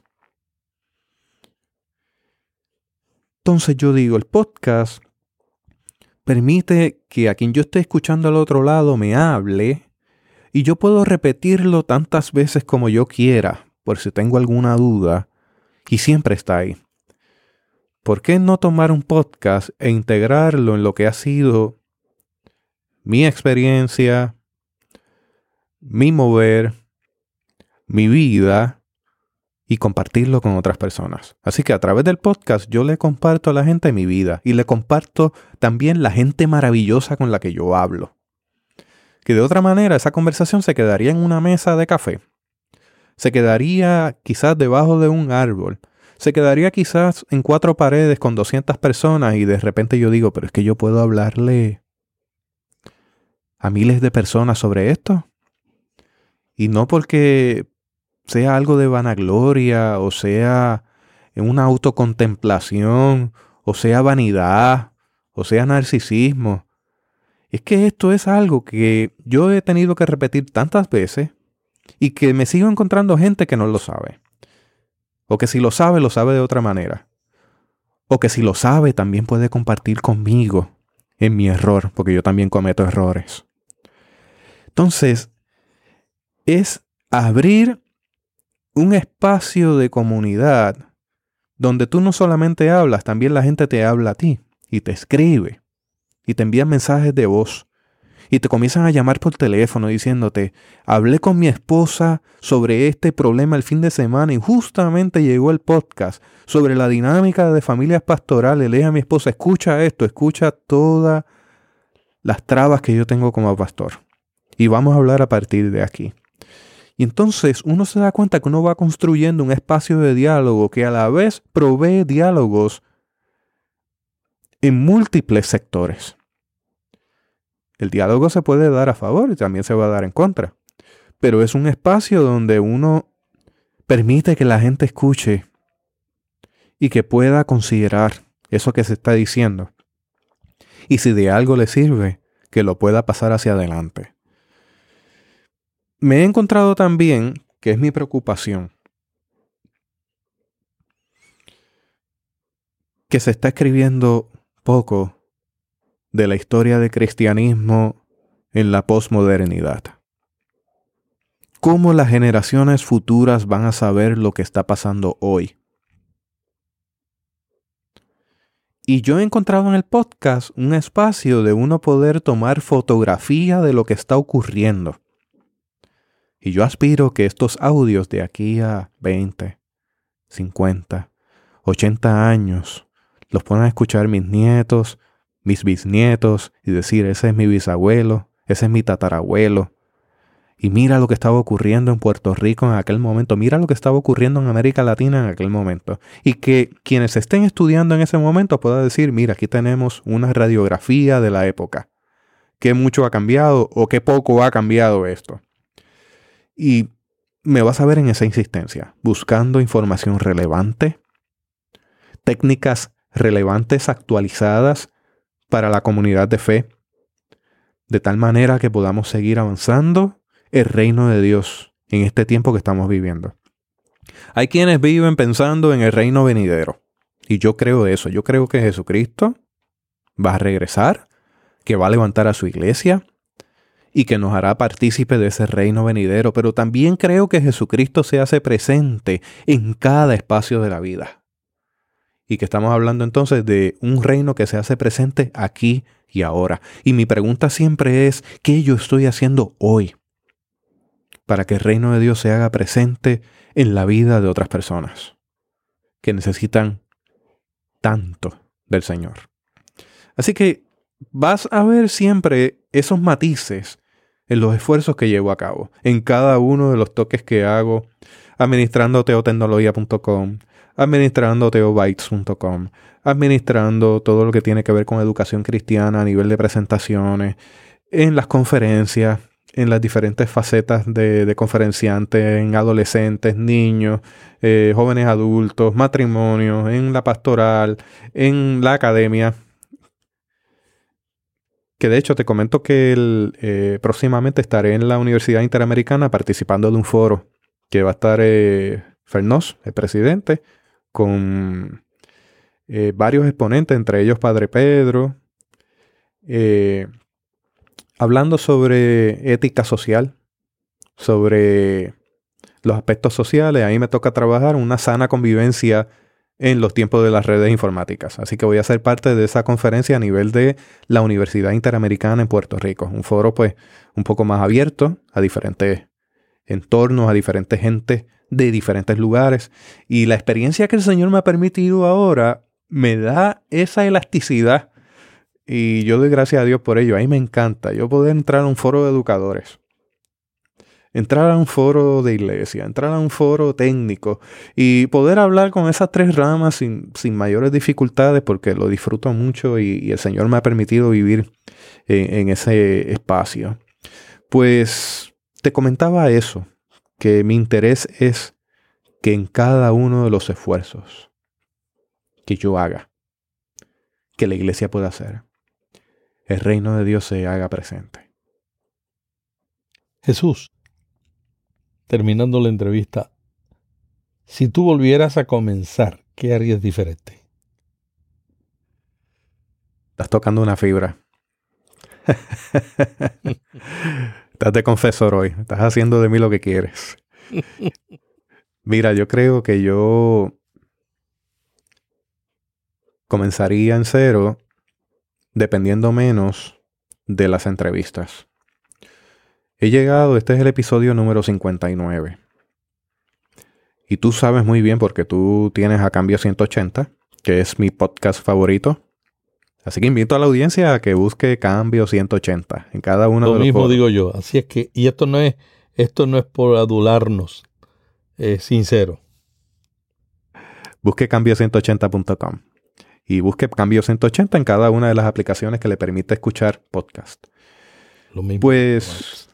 Entonces yo digo, el podcast permite que a quien yo esté escuchando al otro lado me hable y yo puedo repetirlo tantas veces como yo quiera, por si tengo alguna duda, y siempre está ahí. ¿Por qué no tomar un podcast e integrarlo en lo que ha sido mi experiencia, mi mover, mi vida, y compartirlo con otras personas? Así que a través del podcast yo le comparto a la gente mi vida y le comparto también la gente maravillosa con la que yo hablo. que de otra manera esa conversación se quedaría en una mesa de café. Se quedaría quizás debajo de un árbol. Se quedaría quizás en 4 paredes con 200 personas y de repente yo digo, pero es que yo puedo hablarle a miles de personas sobre esto. Y no porque sea algo de vanagloria o sea una autocontemplación o sea vanidad o sea narcisismo. Es que esto es algo que yo he tenido que repetir tantas veces y que me sigo encontrando gente que no lo sabe. O que si lo sabe de otra manera. O que si lo sabe también puede compartir conmigo en mi error, porque yo también cometo errores. Entonces, es abrir un espacio de comunidad donde tú no solamente hablas, también la gente te habla a ti y te escribe y te envían mensajes de voz y te comienzan a llamar por teléfono diciéndote, hablé con mi esposa sobre este problema el fin de semana y justamente llegó el podcast sobre la dinámica de familias pastorales. Le dije a mi esposa, escucha esto, escucha todas las trabas que yo tengo como pastor y vamos a hablar a partir de aquí. Y entonces uno se da cuenta que uno va construyendo un espacio de diálogo que a la vez provee diálogos en múltiples sectores. El diálogo se puede dar a favor y también se va a dar en contra. Pero es un espacio donde uno permite que la gente escuche y que pueda considerar eso que se está diciendo. Y si de algo le sirve, que lo pueda pasar hacia adelante. Me he encontrado también, que es mi preocupación, que se está escribiendo poco de la historia del cristianismo en la posmodernidad. ¿Cómo las generaciones futuras van a saber lo que está pasando hoy? Y yo he encontrado en el podcast un espacio de uno poder tomar fotografía de lo que está ocurriendo. Y yo aspiro que estos audios de aquí a 20, 50, 80 años los puedan escuchar mis nietos, mis bisnietos y decir, ese es mi bisabuelo, ese es mi tatarabuelo. Y mira lo que estaba ocurriendo en Puerto Rico en aquel momento, mira lo que estaba ocurriendo en América Latina en aquel momento. Y que quienes estén estudiando en ese momento puedan decir, mira, aquí tenemos una radiografía de la época. ¿Qué mucho ha cambiado o qué poco ha cambiado esto? Y me vas a ver en esa insistencia, buscando información relevante, técnicas relevantes actualizadas para la comunidad de fe, de tal manera que podamos seguir avanzando el reino de Dios en este tiempo que estamos viviendo. Hay quienes viven pensando en el reino venidero, y yo creo eso. Yo creo que Jesucristo va a regresar, que va a levantar a su iglesia, y que nos hará partícipe de ese reino venidero, pero también creo que Jesucristo se hace presente en cada espacio de la vida. Y que estamos hablando entonces de un reino que se hace presente aquí y ahora. Y mi pregunta siempre es, ¿qué yo estoy haciendo hoy para que el reino de Dios se haga presente en la vida de otras personas que necesitan tanto del Señor? Así que vas a ver siempre esos matices en los esfuerzos que llevo a cabo, en cada uno de los toques que hago, administrando teotecnología.com, administrando teobytes.com, administrando todo lo que tiene que ver con educación cristiana a nivel de presentaciones, en las conferencias, en las diferentes facetas de conferenciante, en adolescentes, niños, jóvenes adultos, matrimonios, en la pastoral, en la academia. Que de hecho te comento que próximamente estaré en la Universidad Interamericana participando de un foro que va a estar Fernós, el presidente, con varios exponentes, entre ellos Padre Pedro, hablando sobre ética social, sobre los aspectos sociales. A mí me toca trabajar una sana convivencia en los tiempos de las redes informáticas. Así que voy a ser parte de esa conferencia a nivel de la Universidad Interamericana en Puerto Rico. Un foro pues un poco más abierto a diferentes entornos, a diferentes gentes de diferentes lugares. Y la experiencia que el Señor me ha permitido ahora me da esa elasticidad Y yo doy gracias a Dios por ello. A mí me encanta yo poder entrar a un foro de educadores, entrar a un foro de iglesia, entrar a un foro técnico y poder hablar con esas tres ramas sin mayores dificultades, porque lo disfruto mucho y el Señor me ha permitido vivir en ese espacio. Pues te comentaba eso, que mi interés es que en cada uno de los esfuerzos que yo haga, que la iglesia pueda hacer, el reino de Dios se haga presente. Jesús, terminando la entrevista, si tú volvieras a comenzar, ¿qué harías diferente? Estás tocando una fibra. Estás de confesor hoy. Estás haciendo de mí lo que quieres. Mira, yo creo que yo comenzaría en cero dependiendo menos de las entrevistas. He llegado, este es el episodio número 59. Y tú sabes muy bien porque tú tienes a Cambio 180, que es mi podcast favorito. Así que invito a la audiencia a que busque Cambio 180 en cada uno de los mismo foros. Digo yo. Así es que, y esto no es por adularnos, es sincero. Busque cambio180.com y busque Cambio 180 en cada una de las aplicaciones que le permite escuchar podcast. Lo mismo. Pues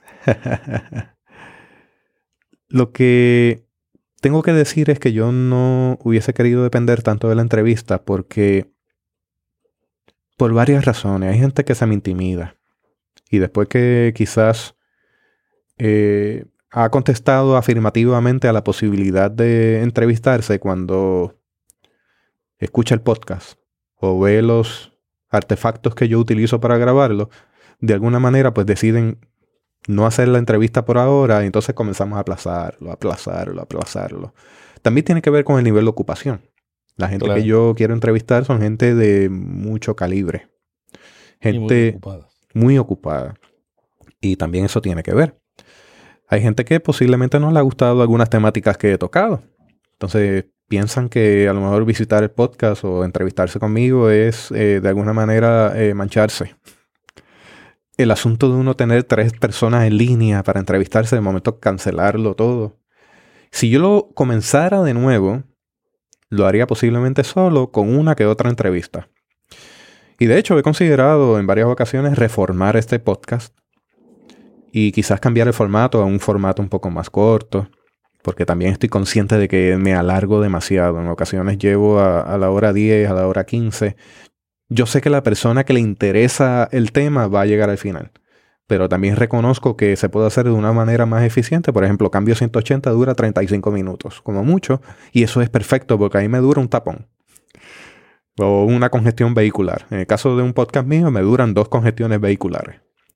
lo que tengo que decir es que yo no hubiese querido depender tanto de la entrevista porque por varias razones. Hay gente que se me intimida y después que quizás ha contestado afirmativamente a la posibilidad de entrevistarse cuando escucha el podcast o ve los artefactos que yo utilizo para grabarlo, de alguna manera pues deciden no hacer la entrevista por ahora y entonces comenzamos a aplazarlo. También tiene que ver con el nivel de ocupación. La gente que yo quiero entrevistar son gente de mucho calibre. Gente muy ocupada. Y también eso tiene que ver. Hay gente que posiblemente no le ha gustado algunas temáticas que he tocado. Entonces piensan que a lo mejor visitar el podcast o entrevistarse conmigo es de alguna manera mancharse. El asunto de uno tener 3 personas en línea para entrevistarse, de momento cancelarlo todo. Si yo lo comenzara de nuevo, lo haría posiblemente solo con una que otra entrevista. Y de hecho he considerado en varias ocasiones reformar este podcast y quizás cambiar el formato a un formato un poco más corto, porque también estoy consciente de que me alargo demasiado. En ocasiones llevo a la hora 10, a la hora 15. Yo sé que la persona que le interesa el tema va a llegar al final, pero también reconozco que se puede hacer de una manera más eficiente. Por ejemplo, Cambio 180 dura 35 minutos, como mucho, y eso es perfecto porque ahí me dura un tapón o una congestión vehicular. En el caso de un podcast mío me duran 2 congestiones vehiculares.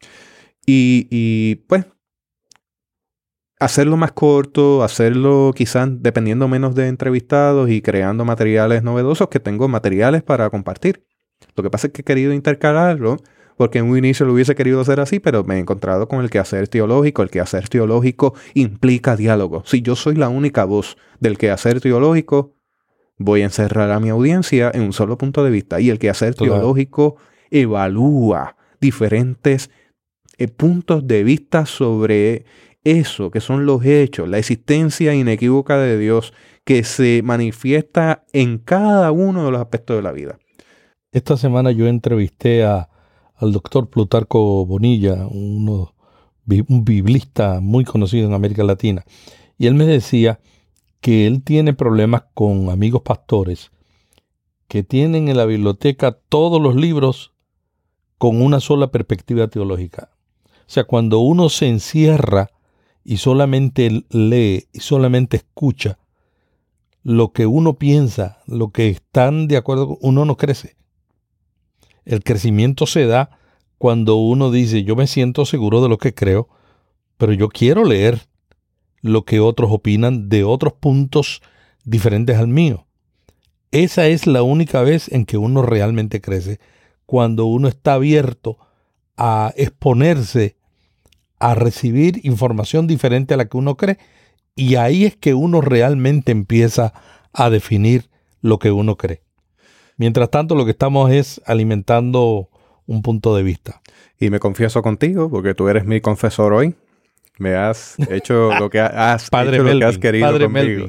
Y pues hacerlo más corto, hacerlo quizás dependiendo menos de entrevistados y creando materiales novedosos, que tengo materiales para compartir. Lo que pasa es que he querido intercalarlo porque en un inicio lo hubiese querido hacer así, pero me he encontrado con el quehacer teológico. El quehacer teológico implica diálogo. Si yo soy la única voz del quehacer teológico, voy a encerrar a mi audiencia en un solo punto de vista. Y el quehacer teológico evalúa diferentes puntos de vista sobre eso, que son los hechos, la existencia inequívoca de Dios que se manifiesta en cada uno de los aspectos de la vida. Esta semana yo entrevisté al doctor Plutarco Bonilla, un biblista muy conocido en América Latina, y él me decía que él tiene problemas con amigos pastores que tienen en la biblioteca todos los libros con una sola perspectiva teológica. O sea, cuando uno se encierra y solamente lee y solamente escucha lo que uno piensa, lo que están de acuerdo, uno no crece. El crecimiento se da cuando uno dice, yo me siento seguro de lo que creo, pero yo quiero leer lo que otros opinan de otros puntos diferentes al mío. Esa es la única vez en que uno realmente crece, cuando uno está abierto a exponerse, a recibir información diferente a la que uno cree, y ahí es que uno realmente empieza a definir lo que uno cree. Mientras tanto, lo que estamos es alimentando un punto de vista. Y me confieso contigo, porque tú eres mi confesor hoy. Me has hecho lo que has, Padre hecho Melvin, lo que has querido Padre conmigo.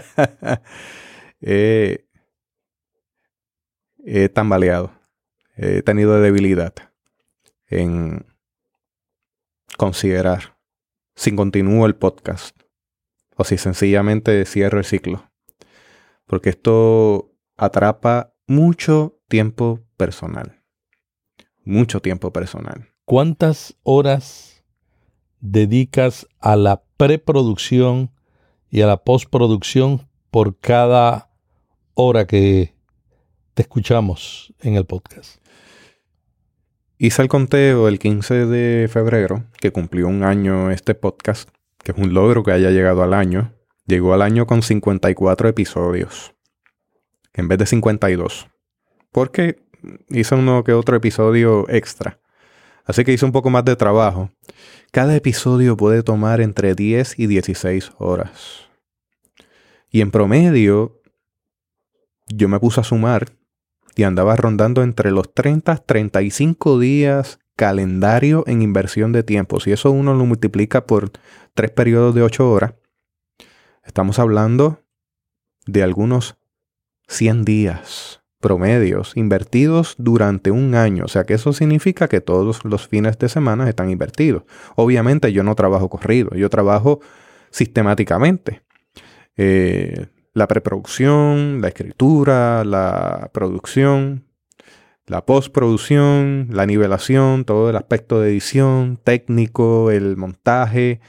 He tambaleado. He tenido debilidad en considerar si continúo el podcast o si sencillamente cierro el ciclo. Porque esto atrapa mucho tiempo personal. Mucho tiempo personal. ¿Cuántas horas dedicas a la preproducción y a la postproducción por cada hora que te escuchamos en el podcast? Hice el conteo el 15 de febrero, que cumplió un año este podcast, que es un logro que haya llegado al año. Llegó al año con 54 episodios, en vez de 52. Porque hice uno que otro episodio extra. Así que hice un poco más de trabajo. Cada episodio puede tomar entre 10 y 16 horas. Y en promedio, yo me puse a sumar y andaba rondando entre los 30 a 35 días calendario en inversión de tiempo. Si eso uno lo multiplica por 3 periodos de 8 horas, estamos hablando de algunos 100 días promedios invertidos durante un año. O sea que eso significa que todos los fines de semana están invertidos. Obviamente yo no trabajo corrido, yo trabajo sistemáticamente. La preproducción, la escritura, la producción, la postproducción, la nivelación, todo el aspecto de edición, técnico, el montaje,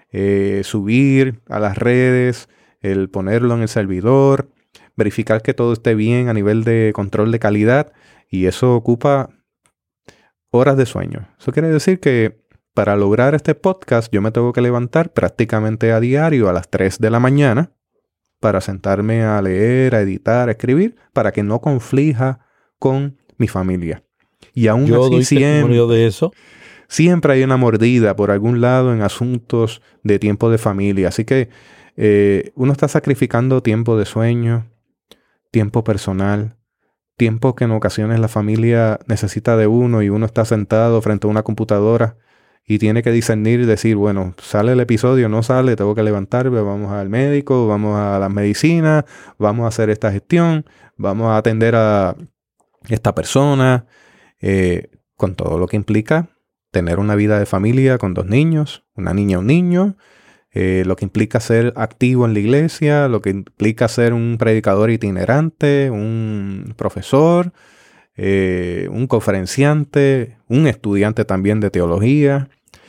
subir a las redes, el ponerlo en el servidor, verificar que todo esté bien a nivel de control de calidad, y eso ocupa horas de sueño. Eso quiere decir que para lograr este podcast yo me tengo que levantar prácticamente a diario a las 3 de la mañana para sentarme a leer, a editar, a escribir, para que no conflija con mi familia. Y aún yo así doy testimonio de eso. Siempre hay una mordida por algún lado en asuntos de tiempo de familia. Así que uno está sacrificando tiempo de sueño, tiempo personal, tiempo que en ocasiones la familia necesita de uno y uno está sentado frente a una computadora y tiene que discernir y decir, bueno, sale el episodio, no sale, tengo que levantarme, vamos al médico, vamos a las medicinas, vamos a hacer esta gestión, vamos a atender a esta persona, con todo lo que implica tener una vida de familia con 2 niños, una niña, un niño, lo que implica ser activo en la iglesia, lo que implica ser un predicador itinerante, un profesor, un conferenciante, un estudiante también de teología,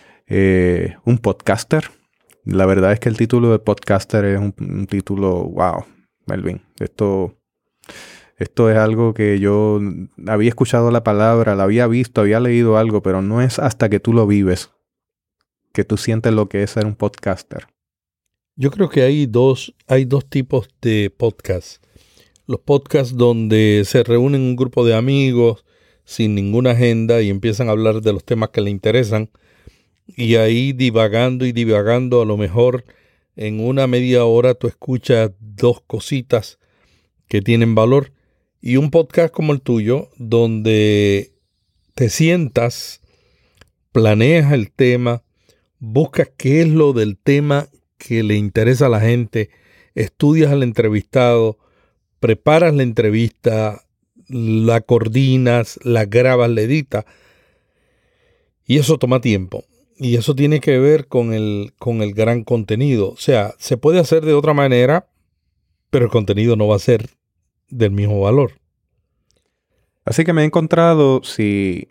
un podcaster. La verdad es que el título de podcaster es un título, wow, Melvin, esto es algo que yo había escuchado la palabra, la había visto, había leído algo, pero no es hasta que tú lo vives que tú sientes lo que es ser un podcaster. Yo creo que hay dos tipos de podcasts. Los podcasts donde se reúnen un grupo de amigos sin ninguna agenda y empiezan a hablar de los temas que les interesan, y ahí divagando, a lo mejor en una media hora tú escuchas 2 cositas que tienen valor. Y un podcast como el tuyo, donde te sientas, planeas el tema, buscas qué es lo del tema que le interesa a la gente, estudias al entrevistado, preparas la entrevista, la coordinas, la grabas, la editas, y eso toma tiempo. Y eso tiene que ver con el gran contenido. O sea, se puede hacer de otra manera, pero el contenido no va a ser del mismo valor. Así que me he encontrado, si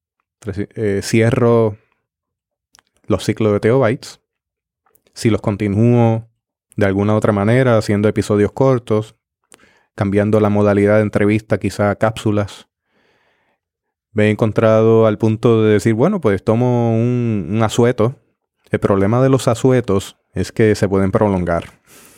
cierro los ciclos de Theobites, si los continúo de alguna otra manera, haciendo episodios cortos, cambiando la modalidad de entrevista, quizá a cápsulas, me he encontrado al punto de decir, bueno, pues tomo un asueto. El problema de los asuetos es que se pueden prolongar.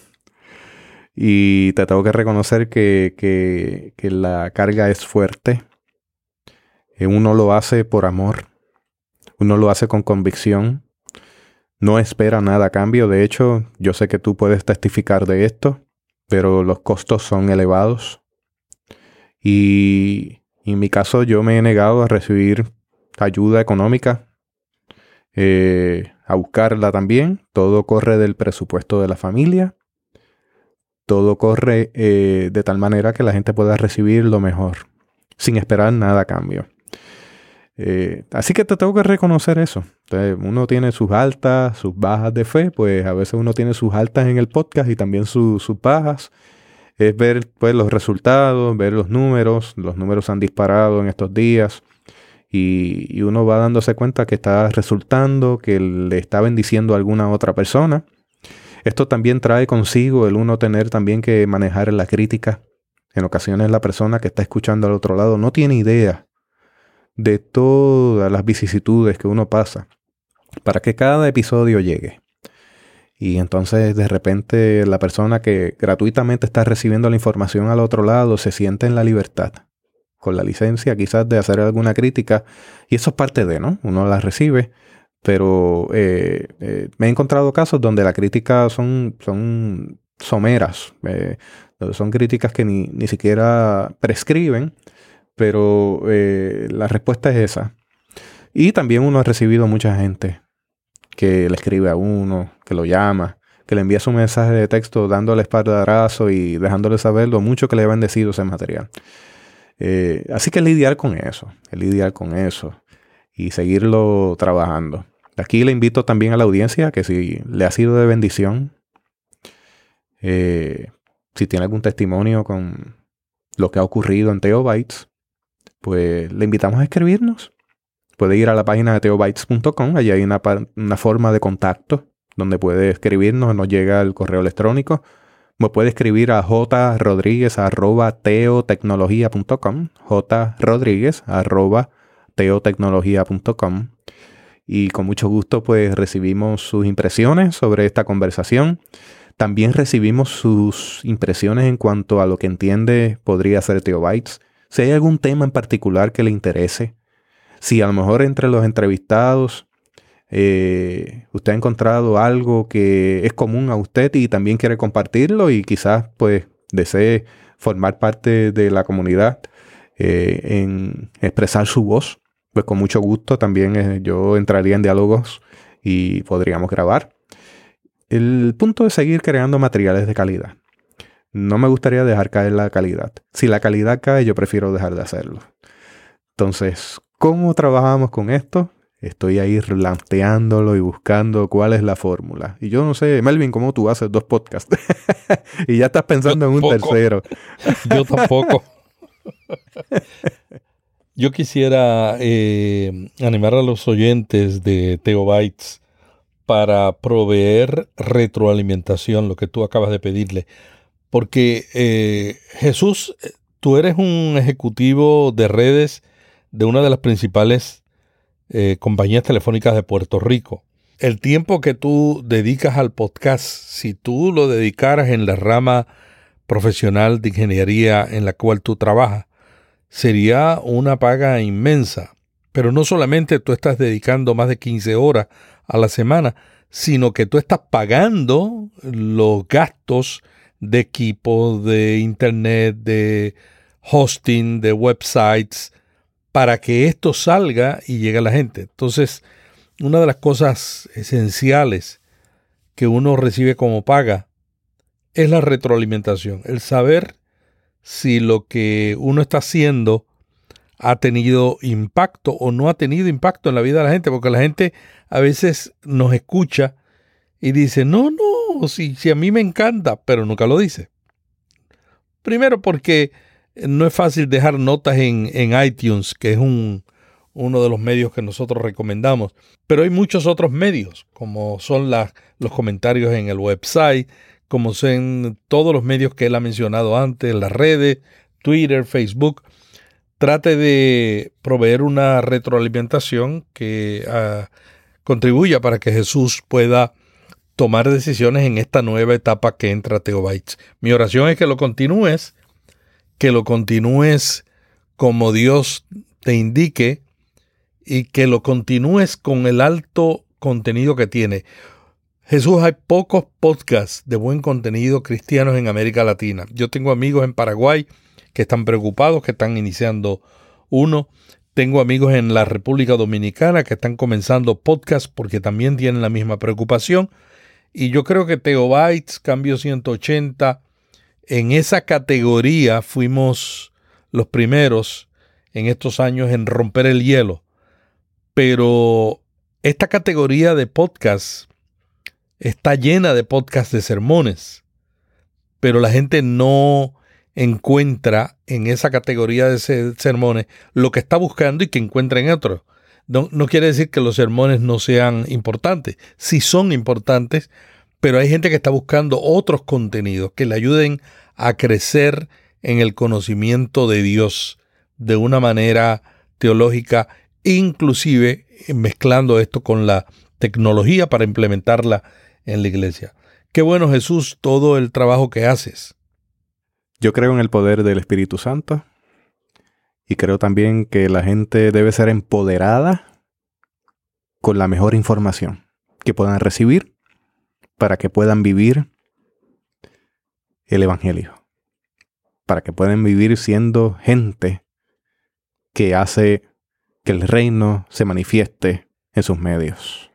Y te tengo que reconocer que la carga es fuerte. Uno lo hace por amor. Uno lo hace con convicción. No espera nada a cambio. De hecho, yo sé que tú puedes testificar de esto, pero los costos son elevados. Y en mi caso yo me he negado a recibir ayuda económica, a buscarla también. Todo corre del presupuesto de la familia. Todo corre de tal manera que la gente pueda recibir lo mejor, sin esperar nada a cambio. Así que te tengo que reconocer eso. Entonces, uno tiene sus altas, sus bajas de fe, pues a veces uno tiene sus altas en el podcast y también sus bajas. Es ver pues los resultados, ver los números han disparado en estos días y uno va dándose cuenta que está resultando, que le está bendiciendo a alguna otra persona. Esto también trae consigo el uno tener también que manejar la crítica. En ocasiones la persona que está escuchando al otro lado no tiene idea de todas las vicisitudes que uno pasa para que cada episodio llegue. Y entonces de repente la persona que gratuitamente está recibiendo la información al otro lado se siente en la libertad, con la licencia quizás de hacer alguna crítica. Y eso es parte de, ¿no? Uno la recibe. Pero me he encontrado casos donde las críticas son someras, son críticas que ni siquiera prescriben, pero la respuesta es esa. Y también uno ha recibido mucha gente que le escribe a uno, que lo llama, que le envía su mensaje de texto dándole espaldarazo y dejándole saber lo mucho que le ha bendecido ese material. Así que lidiar con eso y seguirlo trabajando. Aquí le invito también a la audiencia que si le ha sido de bendición, si tiene algún testimonio con lo que ha ocurrido en Theobites, pues le invitamos a escribirnos. Puede ir a la página de theobites.com, allí hay una forma de contacto donde puede escribirnos, nos llega el correo electrónico. Me puede escribir a jrodriguez@teotecnologia.com, jrodriguez@teotecnologia.com. Y con mucho gusto pues recibimos sus impresiones sobre esta conversación. También recibimos sus impresiones en cuanto a lo que entiende podría ser Theobites. Si hay algún tema en particular que le interese. Si a lo mejor entre los entrevistados usted ha encontrado algo que es común a usted y también quiere compartirlo y quizás pues desee formar parte de la comunidad en expresar su voz, pues con mucho gusto también yo entraría en diálogos y podríamos grabar. El punto es seguir creando materiales de calidad. No me gustaría dejar caer la calidad. Si la calidad cae, yo prefiero dejar de hacerlo. Entonces, ¿cómo trabajamos con esto? Estoy ahí planteándolo y buscando cuál es la fórmula. Y yo no sé, Melvin, ¿cómo tú haces 2 podcasts? Y ya estás pensando en un tercero. Yo tampoco. Yo quisiera animar a los oyentes de Theobites para proveer retroalimentación, lo que tú acabas de pedirle. Porque Jesús, tú eres un ejecutivo de redes de una de las principales compañías telefónicas de Puerto Rico. El tiempo que tú dedicas al podcast, si tú lo dedicaras en la rama profesional de ingeniería en la cual tú trabajas, sería una paga inmensa. Pero no solamente tú estás dedicando más de 15 horas a la semana, sino que tú estás pagando los gastos de equipo, de internet, de hosting, de websites, para que esto salga y llegue a la gente. Entonces, una de las cosas esenciales que uno recibe como paga es la retroalimentación, el saber si lo que uno está haciendo ha tenido impacto o no ha tenido impacto en la vida de la gente, porque la gente a veces nos escucha y dice, no, si a mí me encanta, pero nunca lo dice. Primero porque no es fácil dejar notas en iTunes, que es uno de los medios que nosotros recomendamos, pero hay muchos otros medios, como son los comentarios en el website, como son todos los medios que él ha mencionado antes, las redes, Twitter, Facebook. Trate de proveer una retroalimentación que contribuya para que Jesús pueda tomar decisiones en esta nueva etapa que entra a Theobites. Mi oración es que lo continúes como Dios te indique y que lo continúes con el alto contenido que tiene. Jesús, hay pocos podcasts de buen contenido cristianos en América Latina. Yo tengo amigos en Paraguay que están preocupados, que están iniciando Uno, tengo amigos en la República Dominicana que están comenzando podcast porque también tienen la misma preocupación. Y yo creo que Teobytes, Cambio 180, en esa categoría fuimos los primeros en estos años en romper el hielo. Pero esta categoría de podcast está llena de podcasts de sermones, pero la gente no encuentra en esa categoría de sermones lo que está buscando y que encuentra en otros. No quiere decir que los sermones no sean importantes. Sí son importantes, pero hay gente que está buscando otros contenidos que le ayuden a crecer en el conocimiento de Dios de una manera teológica, inclusive mezclando esto con la tecnología para implementarla en la iglesia. Qué bueno, Jesús, todo el trabajo que haces. Yo creo en el poder del Espíritu Santo y creo también que la gente debe ser empoderada con la mejor información que puedan recibir para que puedan vivir el Evangelio, para que puedan vivir siendo gente que hace que el reino se manifieste en sus medios.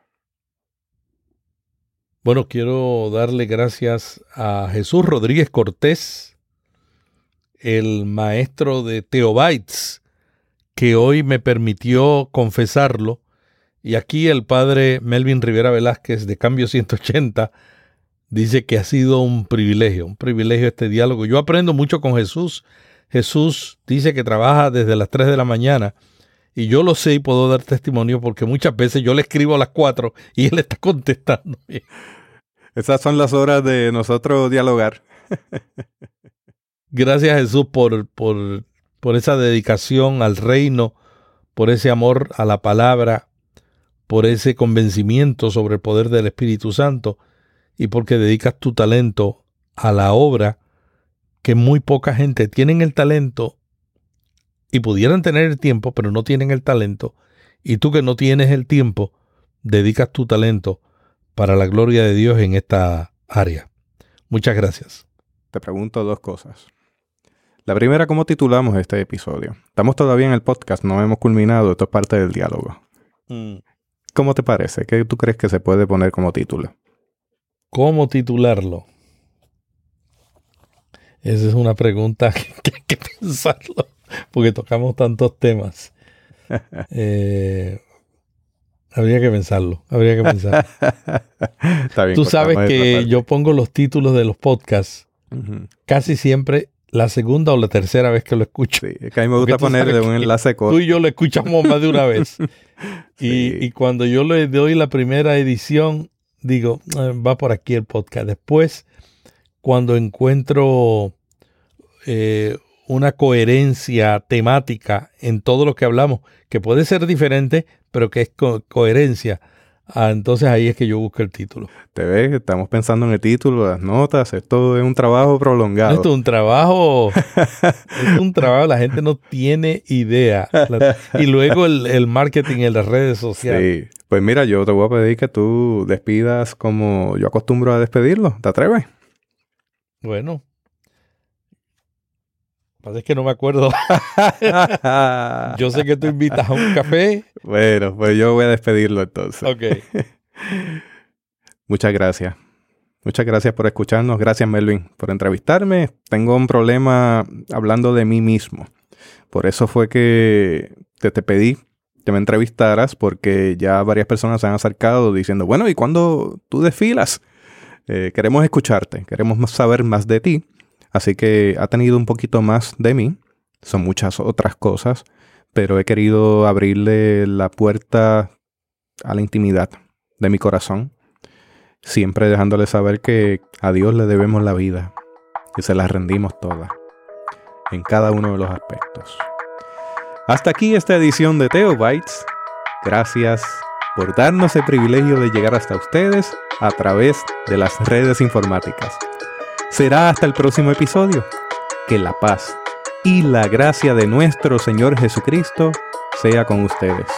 Bueno, quiero darle gracias a Jesús Rodríguez Cortés, el maestro de Teobytes, que hoy me permitió confesarlo. Y aquí el padre Melvin Rivera Velázquez de Cambio 180 dice que ha sido un privilegio este diálogo. Yo aprendo mucho con Jesús. Jesús dice que trabaja desde las 3 de la mañana y yo lo sé y puedo dar testimonio porque muchas veces yo le escribo a las 4 y él está contestando. Esas son las horas de nosotros dialogar. Gracias, Jesús, por esa dedicación al reino, por ese amor a la palabra, por ese convencimiento sobre el poder del Espíritu Santo y porque dedicas tu talento a la obra que muy poca gente tienen el talento y pudieran tener el tiempo, pero no tienen el talento. Y tú que no tienes el tiempo, dedicas tu talento para la gloria de Dios en esta área. Muchas gracias. Te pregunto dos cosas. La primera, ¿cómo titulamos este episodio? Estamos todavía en el podcast, no hemos culminado, esto es parte del diálogo. ¿Cómo te parece? ¿Qué tú crees que se puede poner como título? ¿Cómo titularlo? Esa es una pregunta que hay que pensarlo, porque tocamos tantos temas. Habría que pensarlo. Está bien, tú sabes que yo pongo los títulos de los podcasts casi siempre la segunda o la tercera vez que lo escucho. Sí, es que a mí me gusta ponerle un enlace corto. Tú y yo lo escuchamos más de una vez. Y cuando yo le doy la primera edición, digo, va por aquí el podcast. Después, cuando encuentro una coherencia temática en todo lo que hablamos, que puede ser diferente, pero que es coherencia, entonces ahí es que yo busco el título. Te ves, estamos pensando en el título, las notas, esto es un trabajo prolongado. Esto es un trabajo, la gente no tiene idea. Y luego el marketing en las redes sociales. Sí, pues mira, yo te voy a pedir que tú despidas como yo acostumbro a despedirlo. ¿Te atreves? Bueno. Es que no me acuerdo. Yo sé que tú invitas a un café. Bueno, pues yo voy a despedirlo entonces. Ok. Muchas gracias. Muchas gracias por escucharnos. Gracias, Melvin, por entrevistarme. Tengo un problema hablando de mí mismo. Por eso fue que te pedí que me entrevistaras, porque ya varias personas se han acercado diciendo, bueno, ¿y cuándo tú desfilas? Queremos escucharte, queremos saber más de ti. Así que ha tenido un poquito más de mí. Son muchas otras cosas, pero he querido abrirle la puerta a la intimidad de mi corazón, siempre dejándole saber que a Dios le debemos la vida y se la rendimos toda, en cada uno de los aspectos. Hasta aquí esta edición de Teobytes. Gracias por darnos el privilegio de llegar hasta ustedes a través de las redes informáticas. Será hasta el próximo episodio. Que la paz y la gracia de nuestro Señor Jesucristo sea con ustedes.